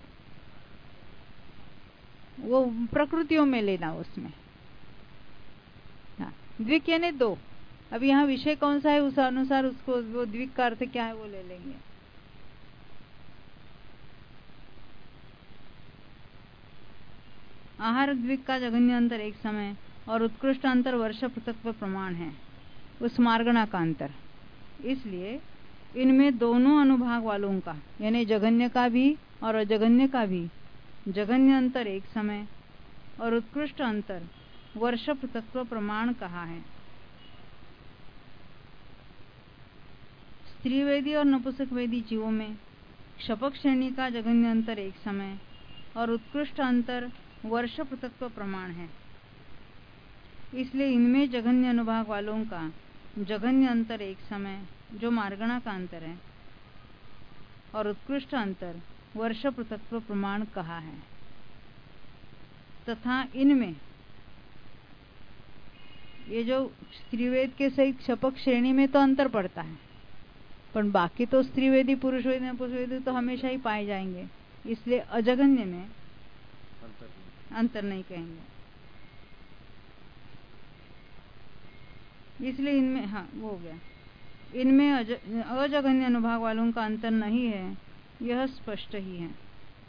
वो प्रकृतियों में लेना उसमें। हाँ, द्विक यानी दो। अब यहाँ विषय कौन सा है उस अनुसार उसको वो द्विक का अर्थ क्या है वो ले लेंगे। आहार द्विक का जघन्य अंतर एक समय और उत्कृष्ट अंतर वर्ष पृथक्व प्रमाण है, उस मार्गणा का अंतर। इसलिए इनमें दोनों अनुभाग वालों का यानी जघन्य का भी और अजघन्य का भी जघन्य अंतर एक समय और उत्कृष्ट अंतर वर्ष पृथक्व प्रमाण कहा है। स्त्रीवेदी और नपुंसकवेदी जीवों में क्षपक श्रेणी का जघन्य अंतर एक समय और उत्कृष्ट अंतर वर्ष पृथक्व प्रमाण है। इसलिए इनमें जघन्य अनुभाग वालों का जघन्य अंतर एक समय जो मार्गणा का अंतर है और उत्कृष्ट अंतर वर्ष पृथक्व प्रमाण कहा है। तथा इनमें ये जो स्त्रीवेद के सहित क्षपक श्रेणी में तो अंतर पड़ता है, पर बाकी तो स्त्रीवेदी पुरुषवेदी नपुंसकवेदी तो हमेशा ही पाए जाएंगे, इसलिए अजघन्य में अंतर नहीं कहेंगे। इसलिए इनमें हाँ वो हो गया, इनमें अजघन्य अनुभाग वालों का अंतर नहीं है, यह स्पष्ट ही है।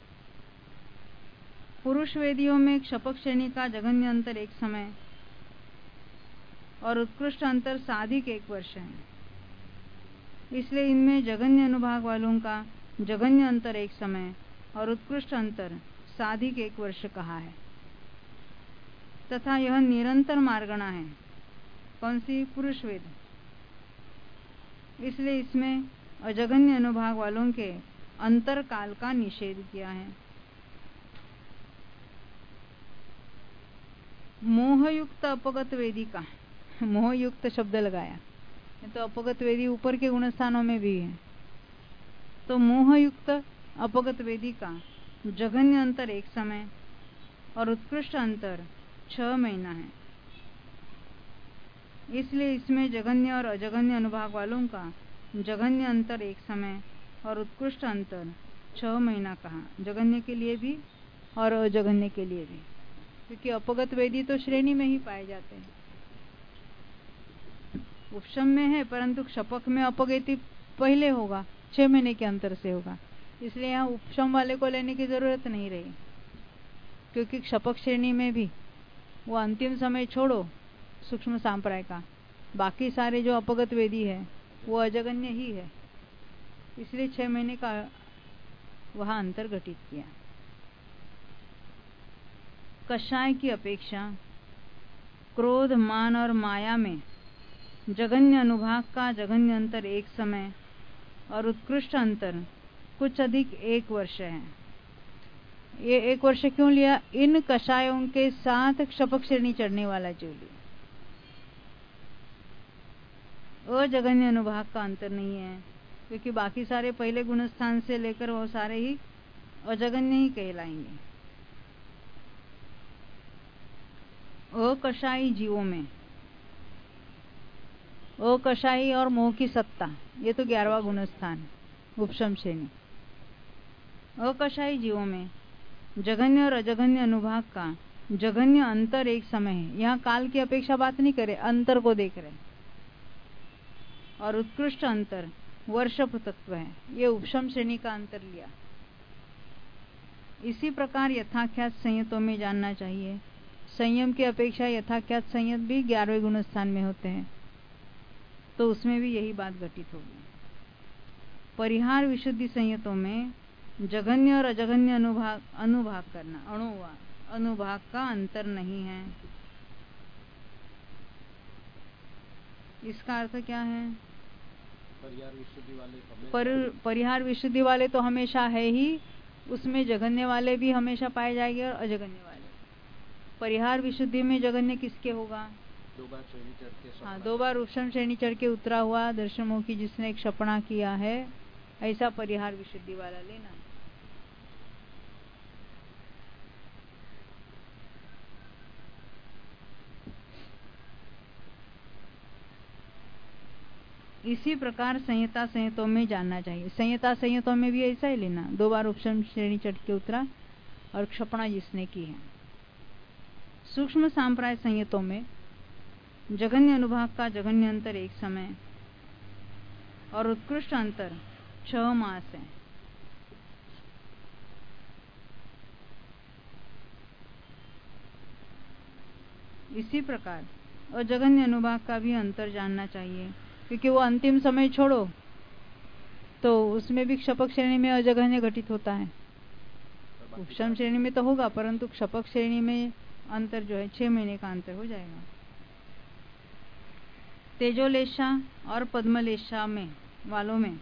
पुरुष वेदियों में क्षपक श्रेणी का जघन्य अंतर एक समय और उत्कृष्ट अंतर साधिक एक वर्ष है। इसलिए इनमें जघन्य अनुभाग वालों का जघन्य अंतर एक समय और उत्कृष्ट अंतर साधिक एक वर्ष कहा है। तथा यह निरंतर मार्गणा है। कौन सी? पुरुष वेद। इसलिए इसमें अजघन्य अनुभाग वालों के अंतर काल का निषेध किया है। मोहयुक्त अपगत वेदी का, मोहयुक्त शब्द लगाया तो अपगत वेदी ऊपर के गुण स्थानों में भी है, तो मोहयुक्त अपगत वेदी का जघन्य अंतर एक समय और उत्कृष्ट अंतर छह महीना है। इसलिए इसमें जघन्य और अजघन्य अनुभाग वालों का जघन्य अंतर एक समय और उत्कृष्ट अंतर छह महीना कहा, जघन्य के लिए भी और अजघन्य के लिए भी, क्योंकि अपगत वेदी तो श्रेणी में ही पाए जाते हैं। उपशम में है परंतु क्षपक में अपगति पहले होगा, छह महीने के अंतर से होगा, इसलिए यहाँ उपशम वाले को लेने की जरूरत नहीं रही, क्योंकि क्षपक श्रेणी में भी वो अंतिम समय छोड़ो सूक्ष्म सांप्राय का, बाकी सारे जो अपगत वेदी है वो अजगन्य ही है, इसलिए छह महीने का वहां अंतर घटित किया। कषाय की अपेक्षा क्रोध, मान और माया में जघन्य अनुभाग का जघन्य अंतर एक समय और उत्कृष्ट अंतर कुछ अधिक एक वर्ष है। ये एक वर्ष क्यों लिया? इन कषायों के साथ क्षपक श्रेणी चढ़ने वाला जीव लिया। अजघन्य अनुभाग का अंतर नहीं है, क्योंकि बाकी सारे पहले गुणस्थान से लेकर वो सारे ही अजघन्य ही कहलाएंगे। अकषायी जीवों में अकषायी और मोह की सत्ता, ये तो ग्यारहवां गुणस्थान उपशम श्रेणी। अकषायी जीवों में जघन्य और अजघन्य अनुभाग का जघन्य अंतर एक समय है। यहाँ काल की अपेक्षा बात नहीं करे, अंतर को देख रहे, और उत्कृष्ट अंतर वर्ष पृथक्व है, ये उपशम श्रेणी का अंतर लिया। इसी प्रकार यथाख्यात संयतों में जानना चाहिए, संयम की अपेक्षा यथाख्यात संयत भी ग्यारहवें गुण स्थान में होते हैं, तो उसमें भी यही बात घटित होगी। परिहार विशुद्धि संयतों में जघन्य और अजघन्य अनुभाग अनुभाग करना अणुभाग अनुभाग का अंतर नहीं है। इसका अर्थ क्या है? परिहार विशुद्धि वाले पर, परिहार विशुद्धि वाले तो हमेशा है ही, उसमें जघन्य वाले भी हमेशा पाए जाएंगे और अजघन्य वाले। परिहार विशुद्धि में जगन्य किसके होगा? दो बार श्रेणी चढ़ के, हाँ, दो बार उपशम श्रेणी चढ़ के उतरा हुआ दर्शनमुखी जिसने एक सपना किया है, ऐसा परिहार विशुद्धि वाला लेना। इसी प्रकार संहिता संहितों में जानना चाहिए। संहिता संहितों में भी ऐसा ही लेना, दो बार उपशम श्रेणी चढ़ के उतरा और क्षपणा जिसने की है। सूक्ष्म सांप्राय संहितों में जगन्य अनुभाग का जगन्य अंतर एक समय और उत्कृष्ट अंतर छह मास है। इसी प्रकार अजगन्य अनुभाग का भी अंतर जानना चाहिए, क्योंकि वो अंतिम समय छोड़ो तो उसमें भी क्षपक श्रेणी में अजगन्य घटित होता है। उपशम श्रेणी में तो होगा, परंतु क्षपक श्रेणी में अंतर जो है छह महीने का अंतर हो जाएगा। तेजोलेशा और पद्मलेशा में वालों में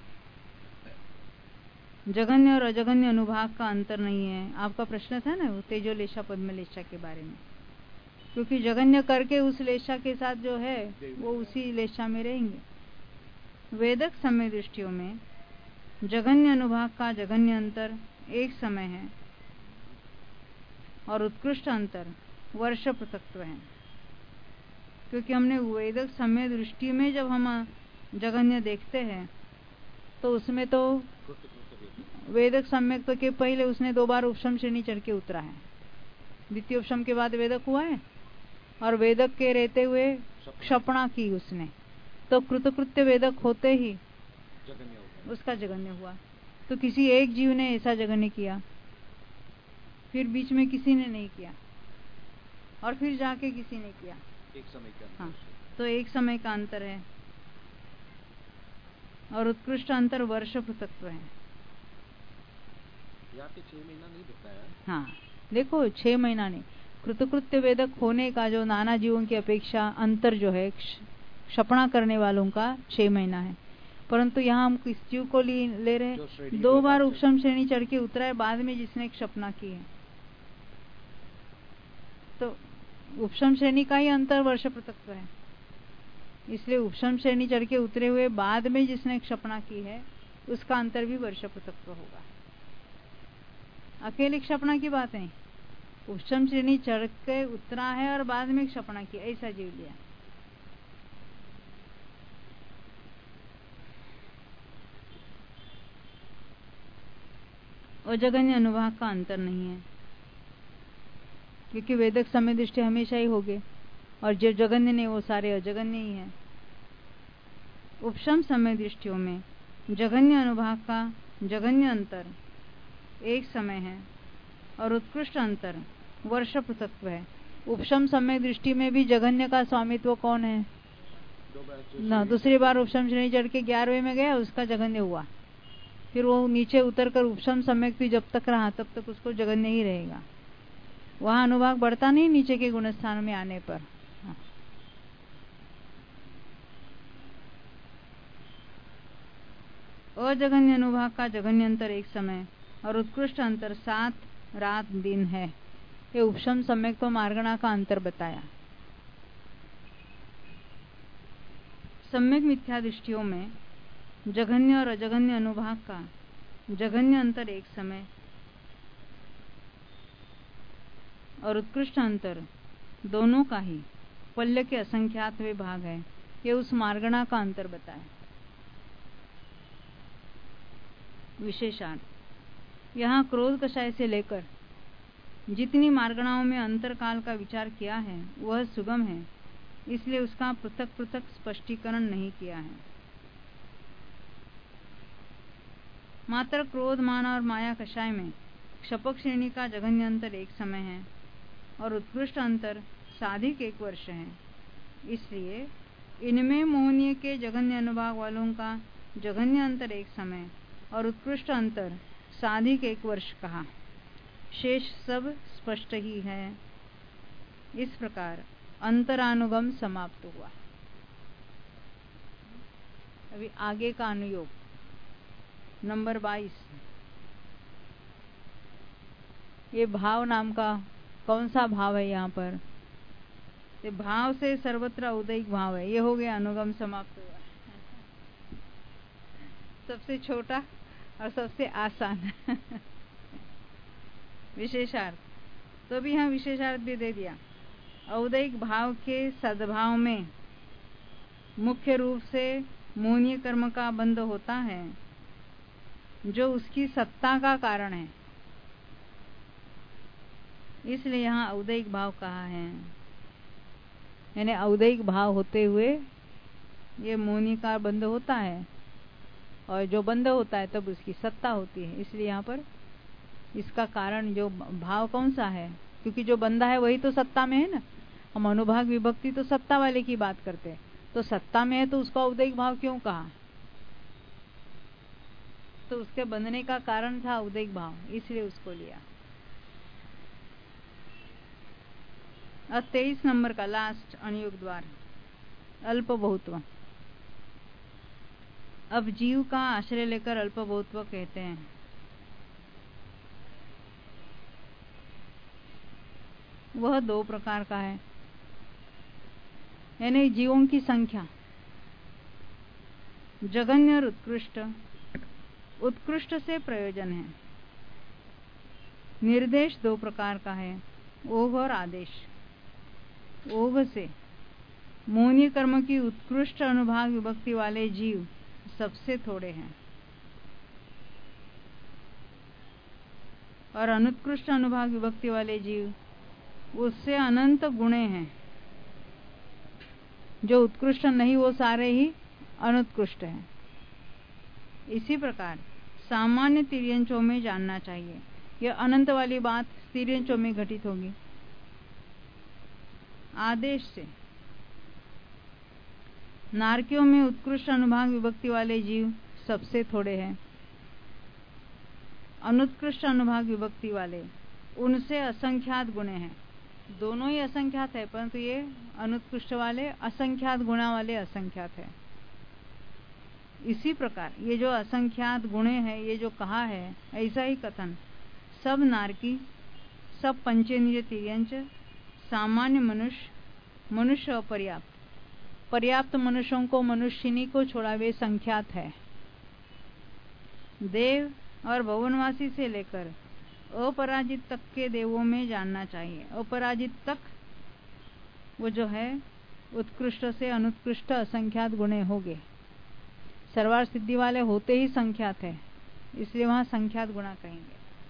जगन्य और अजगन्य अनुभाग का अंतर नहीं है। आपका प्रश्न था ना वो तेजोलेशा पद्मलेशा के बारे में, क्योंकि जगन्य करके उस लेशा के साथ जो है वो उसी लेशा में रहेंगे। वेदक समय दृष्टियों में जगन्य अनुभाग का जगन्य अंतर एक समय है और उत्कृष्ट अंतर वर्ष पृथक्त्व है। क्योंकि हमने वेदक समय दृष्टि में जब हम जगन्य देखते हैं तो उसमें तो वेदक सम्यक के पहले उसने दो बार उपशम श्रेणी चढ़ के उतरा है, द्वितीय उपशम के बाद वेदक हुआ है और वेदक के रहते हुए क्षपणा की उसने, तो कृतकृत्य वेदक होते ही जगन्य उसका जगन्य हुआ। तो किसी एक जीव ने ऐसा जगन्य किया, फिर बीच में किसी ने नहीं किया और फिर जाके किसी ने किया। एक समय का अंतर। हाँ, तो एक समय का अंतर है और उत्कृष्ट अंतर वर्ष पृथक्त्व है। यहाँ पे छह महीना नहीं बताया। हाँ, देखो छह महीना नहीं, कृतकृत्य वेदक होने का जो नाना जीवों की अपेक्षा अंतर जो है क्षपणा करने वालों का छह महीना है, परंतु यहाँ हम किस जीव को ले, ले रहे हैं? दो बार उपशम श्रेणी चढ़ के उतरा है बाद में जिसने क्षपणा की है, तो उपशम श्रेणी का ही अंतर वर्ष पृथक्त्व है। इसलिए उपशम श्रेणी चढ़ के उतरे हुए बाद में जिसने क्षपणा की है उसका अंतर भी वर्ष पृथक्त्व होगा। अकेले क्षपणा की बात नहीं, उपशम श्रेणी चढ़ के उतरा है और बाद में क्षपणा की, ऐसा जीव लिया। अजगन्य अनुभाग का अंतर नहीं है, क्योंकि वेदक समय दृष्टि हमेशा ही होगे और जो जगन्य ने वो सारे अजगन्य ही हैं। उपशम समय दृष्टियों में जगन्य अनुभाग का जगन्य अंतर एक समय है और उत्कृष्ट अंतर वर्ष पृथक्त्व है। उपशम समय दृष्टि में भी जगन्य का स्वामित्व कौन है? ना, दूसरी बार उपशम श्रेणी चढ़ के ग्यारहवें में गया उसका जगन्य हुआ, फिर वो नीचे उतर कर उपशम सम्यक जब तक रहा तब तक उसको जगन्य ही रहेगा, वहां अनुभाग बढ़ता नहीं नीचे के गुणस्थान में आने पर। अजगन्य अनुभाग का जगन्य अंतर एक समय और उत्कृष्ट अंतर सात रात दिन है। ये उपशम सम्यक तो मार्गणा का अंतर बताया। सम्यक मिथ्या दृष्टियों में जगन्य और अजगन्य अनुभाग का जगन्य अंतर एक समय और उत्कृष्ट अंतर दोनों का ही पल्य के असंख्यातवें भाग है। ये उस मार्गणा का अंतर बताया। विशेषार्थ, यहाँ क्रोध कषाय से लेकर जितनी मार्गणाओं में अंतर काल का विचार किया है वह सुगम है, इसलिए उसका पृथक पृथक स्पष्टीकरण नहीं किया है। मात्र क्रोध मान और माया कषाय में क्षपक श्रेणी का जगन्य अंतर एक समय है और उत्कृष्ट अंतर साधिक एक वर्ष है, इसलिए इनमें मोहनीय के जगन्य अनुभाग वालों का जगन्य अंतर एक समय और उत्कृष्ट अंतर साधिक एक वर्ष कहा। शेष सब स्पष्ट ही है। इस प्रकार अंतरानुगम समाप्त हुआ। अभी आगे का अनुयोग नंबर बाईस। ये भाव नाम का कौन सा भाव है यहाँ पर? तो भाव से सर्वत्र औदैहिक भाव है। ये हो गया, अनुगम समाप्त हुआ। सबसे छोटा और सबसे आसान विशेषार्थ। तो भी यहाँ विशेषार्थ भी दे दिया। औदैहिक भाव के सद्भाव में मुख्य रूप से मोहनीय कर्म का बंध होता है, जो उसकी सत्ता का कारण है। इसलिए यहाँ औदैहिक भाव कहा है। यानी औदैहिक भाव होते हुए ये मोहनीय का बंध होता है, और जो बंध होता है तब उसकी सत्ता होती है। इसलिए यहाँ पर इसका कारण जो भाव कौन सा है, क्योंकि जो बंधा है वही तो सत्ता में है ना। हम अनुभाग विभक्ति तो सत्ता वाले की बात करते हैं, तो सत्ता में है तो उसको औदैहिक भाव क्यों कहा? तो उसके बंधने का कारण था औदैहिक भाव, इसलिए उसको लिया। और तेईस नंबर का लास्ट अनियोग द्वार, अल्प बहुत्व। अब जीव का आश्रय लेकर अल्प बहुत्व कहते हैं। वह दो प्रकार का है, यानी जीवों की संख्या जघन्य और उत्कृष्ट। उत्कृष्ट से प्रयोजन है। निर्देश दो प्रकार का है, ओघ और आदेश। ओघ से मोहनीय कर्म की उत्कृष्ट अनुभाग विभक्ति वाले जीव सबसे थोड़े हैं, और अनुत्कृष्ट अनुभाग विभक्ति वाले जीव उससे अनंत गुणे हैं। जो उत्कृष्ट नहीं वो सारे ही अनुत्कृष्ट हैं। इसी प्रकार सामान्य तिर्यंचों में जानना चाहिए। यह अनंत वाली बात तिर्यंचों में घटित होगी। आदेश से नारकियों में उत्कृष्ट अनुभाग विभक्ति वाले जीव सबसे थोड़े हैं। अनुत्कृष्ट अनुभाग विभक्ति वाले उनसे असंख्यात गुणे हैं। दोनों ही असंख्यात है, परंतु ये अनुत्कृष्ट वाले असंख्यात गुणा वाले असंख्यात है। इसी प्रकार ये जो असंख्यात गुणे हैं, ये जो कहा है, ऐसा ही कथन सब नारकी, सब पंचेंद्रिय तिर्यंच, सामान्य मनुष्य, मनुष्य अपर्याप्त, पर्याप्त मनुष्यों को मनुष्यनी को छोड़ा वे संख्यात है। देव और भुवनवासी से लेकर अपराजित तक के देवों में जानना चाहिए। अपराजित तक वो जो है उत्कृष्ट से अनुत्कृष्ट असंख्यात गुणे होंगे। सर्वार सिद्धि वाले होते ही संख्यात है, इसलिए वहां संख्यात गुणा कहेंगे।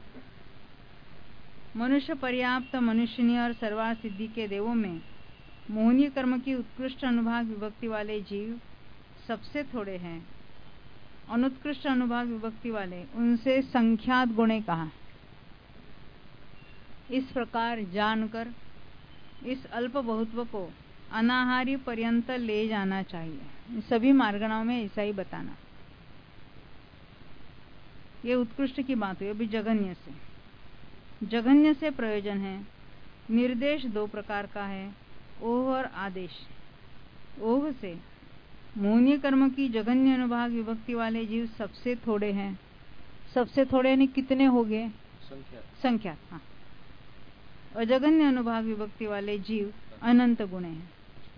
मनुष्य पर्याप्त, मनुष्यनी और सर्वार सिद्धि के देवों में मोहनीय कर्म की उत्कृष्ट अनुभाग विभक्ति वाले जीव सबसे थोड़े हैं। अनुत्कृष्ट अनुभाग विभक्ति वाले उनसे संख्यात गुणे कहा। इस प्रकार जानकर इस अल्प बहुत्व को अनाहारी पर्यंत ले जाना चाहिए। सभी मार्गणाओं में ऐसा ही बताना। ये उत्कृष्ट की बात हुई। अभी जघन्य से जघन्य से प्रयोजन है। निर्देश दो प्रकार का है, ओघ और आदेश। ओघ से मोहनीय कर्म की जघन्य अनुभाग विभक्ति वाले जीव सबसे थोड़े हैं। सबसे थोड़े यानी कितने हो गए? संख्या संख्या हाँ। और जघन्य अनुभाग विभक्ति वाले जीव अनंत गुणे हैं।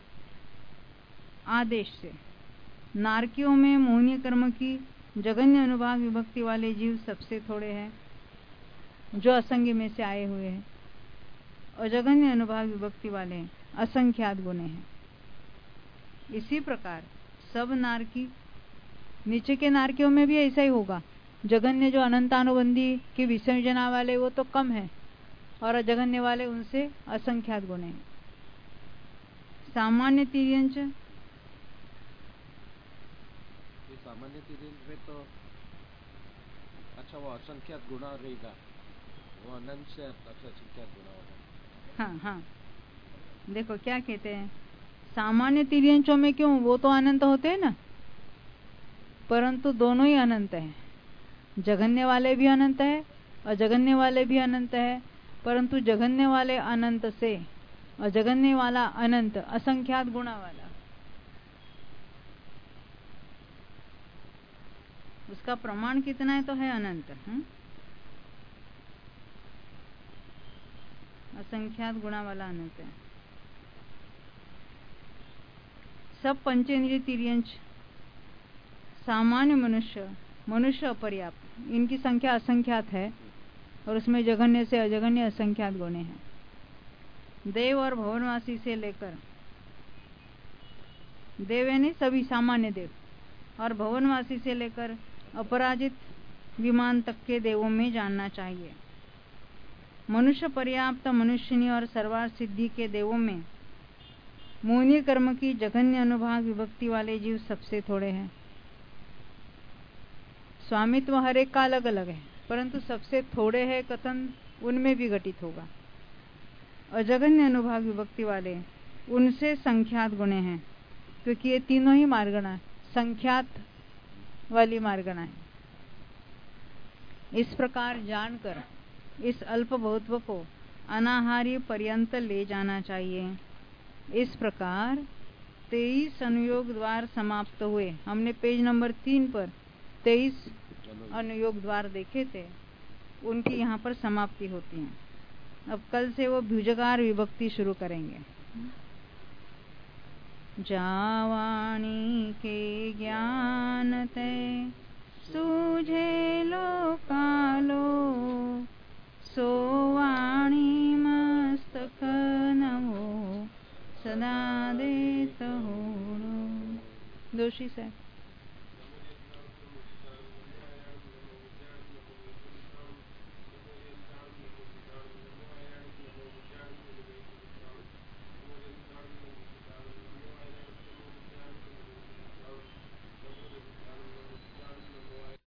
आदेश से नारकियों में मोहनीय कर्म की जघन्य अनुभाग विभक्ति वाले जीव सबसे थोड़े हैं, जो असंग में से आए हुए हैं, और जघन्य अनुभाग विभक्ति वाले असंख्यात गुणे हैं। इसी प्रकार सब नारकी, नीचे के नारकियों में भी ऐसा ही होगा। जघन्य जो अनंतानुबंधी के विसर्जना वाले वो तो कम है, और जघन्य वाले उनसे असंख्यात गुणे हैं। सामान्य तिर्यंच, सामान्य तिर्यंच में तो अच्छा वो असंख्यात गुणा रहेगा, वो अनंत से असंख्यात गुणा होगा। हाँ हाँ, देखो क्या कहते हैं, सामान्य तिर्यंचों में क्यों, वो तो अनंत होते हैं ना, परंतु दोनों ही अनंत हैं। जघन्य वाले भी अनंत है और जघन्य वाले भी अनंत है, परंतु जघन्य वाले अनंत से और जघन्य वाला अनंत असंख्यात गुणा वाला, उसका प्रमाण कितना है तो है अनंत। हुँ? असंख्यात गुणा वाला अनंत है। सब पंचेंद्रिय तिर्यंच सामान्य मनुष्य मनुष्य अपर्याप्त, इनकी संख्या असंख्यात है और उसमें जघन्य से अजघन्य असंख्यात गुणे हैं। देव और भवनवासी से लेकर, देव यानी सभी सामान्य देव और भवनवासी से लेकर अपराजित विमान तक के देवों में जानना चाहिए। मनुष्य पर्याप्त मनुष्यनी और सर्वार्थ सिद्धि के देवों में मोहनीय कर्म की जघन्य अनुभाग विभक्ति वाले जीव सबसे थोड़े हैं। स्वामित्व हर एक का अलग अलग है, परंतु सबसे थोड़े है कथन उनमें भी घटित होगा। अजघन्य अनुभाग विभक्ति वाले उनसे संख्यात गुणे हैं, क्योंकि ये तीनों ही मार्गणा संख्यात वाली मार्गणा है। इस प्रकार जानकर इस अल्प बहुत्व को अनाहार्य पर्यंत ले जाना चाहिए। इस प्रकार तेईस अनुयोग द्वार समाप्त हुए। हमने पेज नंबर तीन पर तेईस अनुयोग द्वार देखे थे, उनकी यहाँ पर समाप्ति होती है। अब कल से वो भुजगार विभक्ति शुरू करेंगे। जावाणी के ज्ञान ते सूझे लोकालो, सोवाणी मस्तक नमो सदा देत हो। दोषी साहब।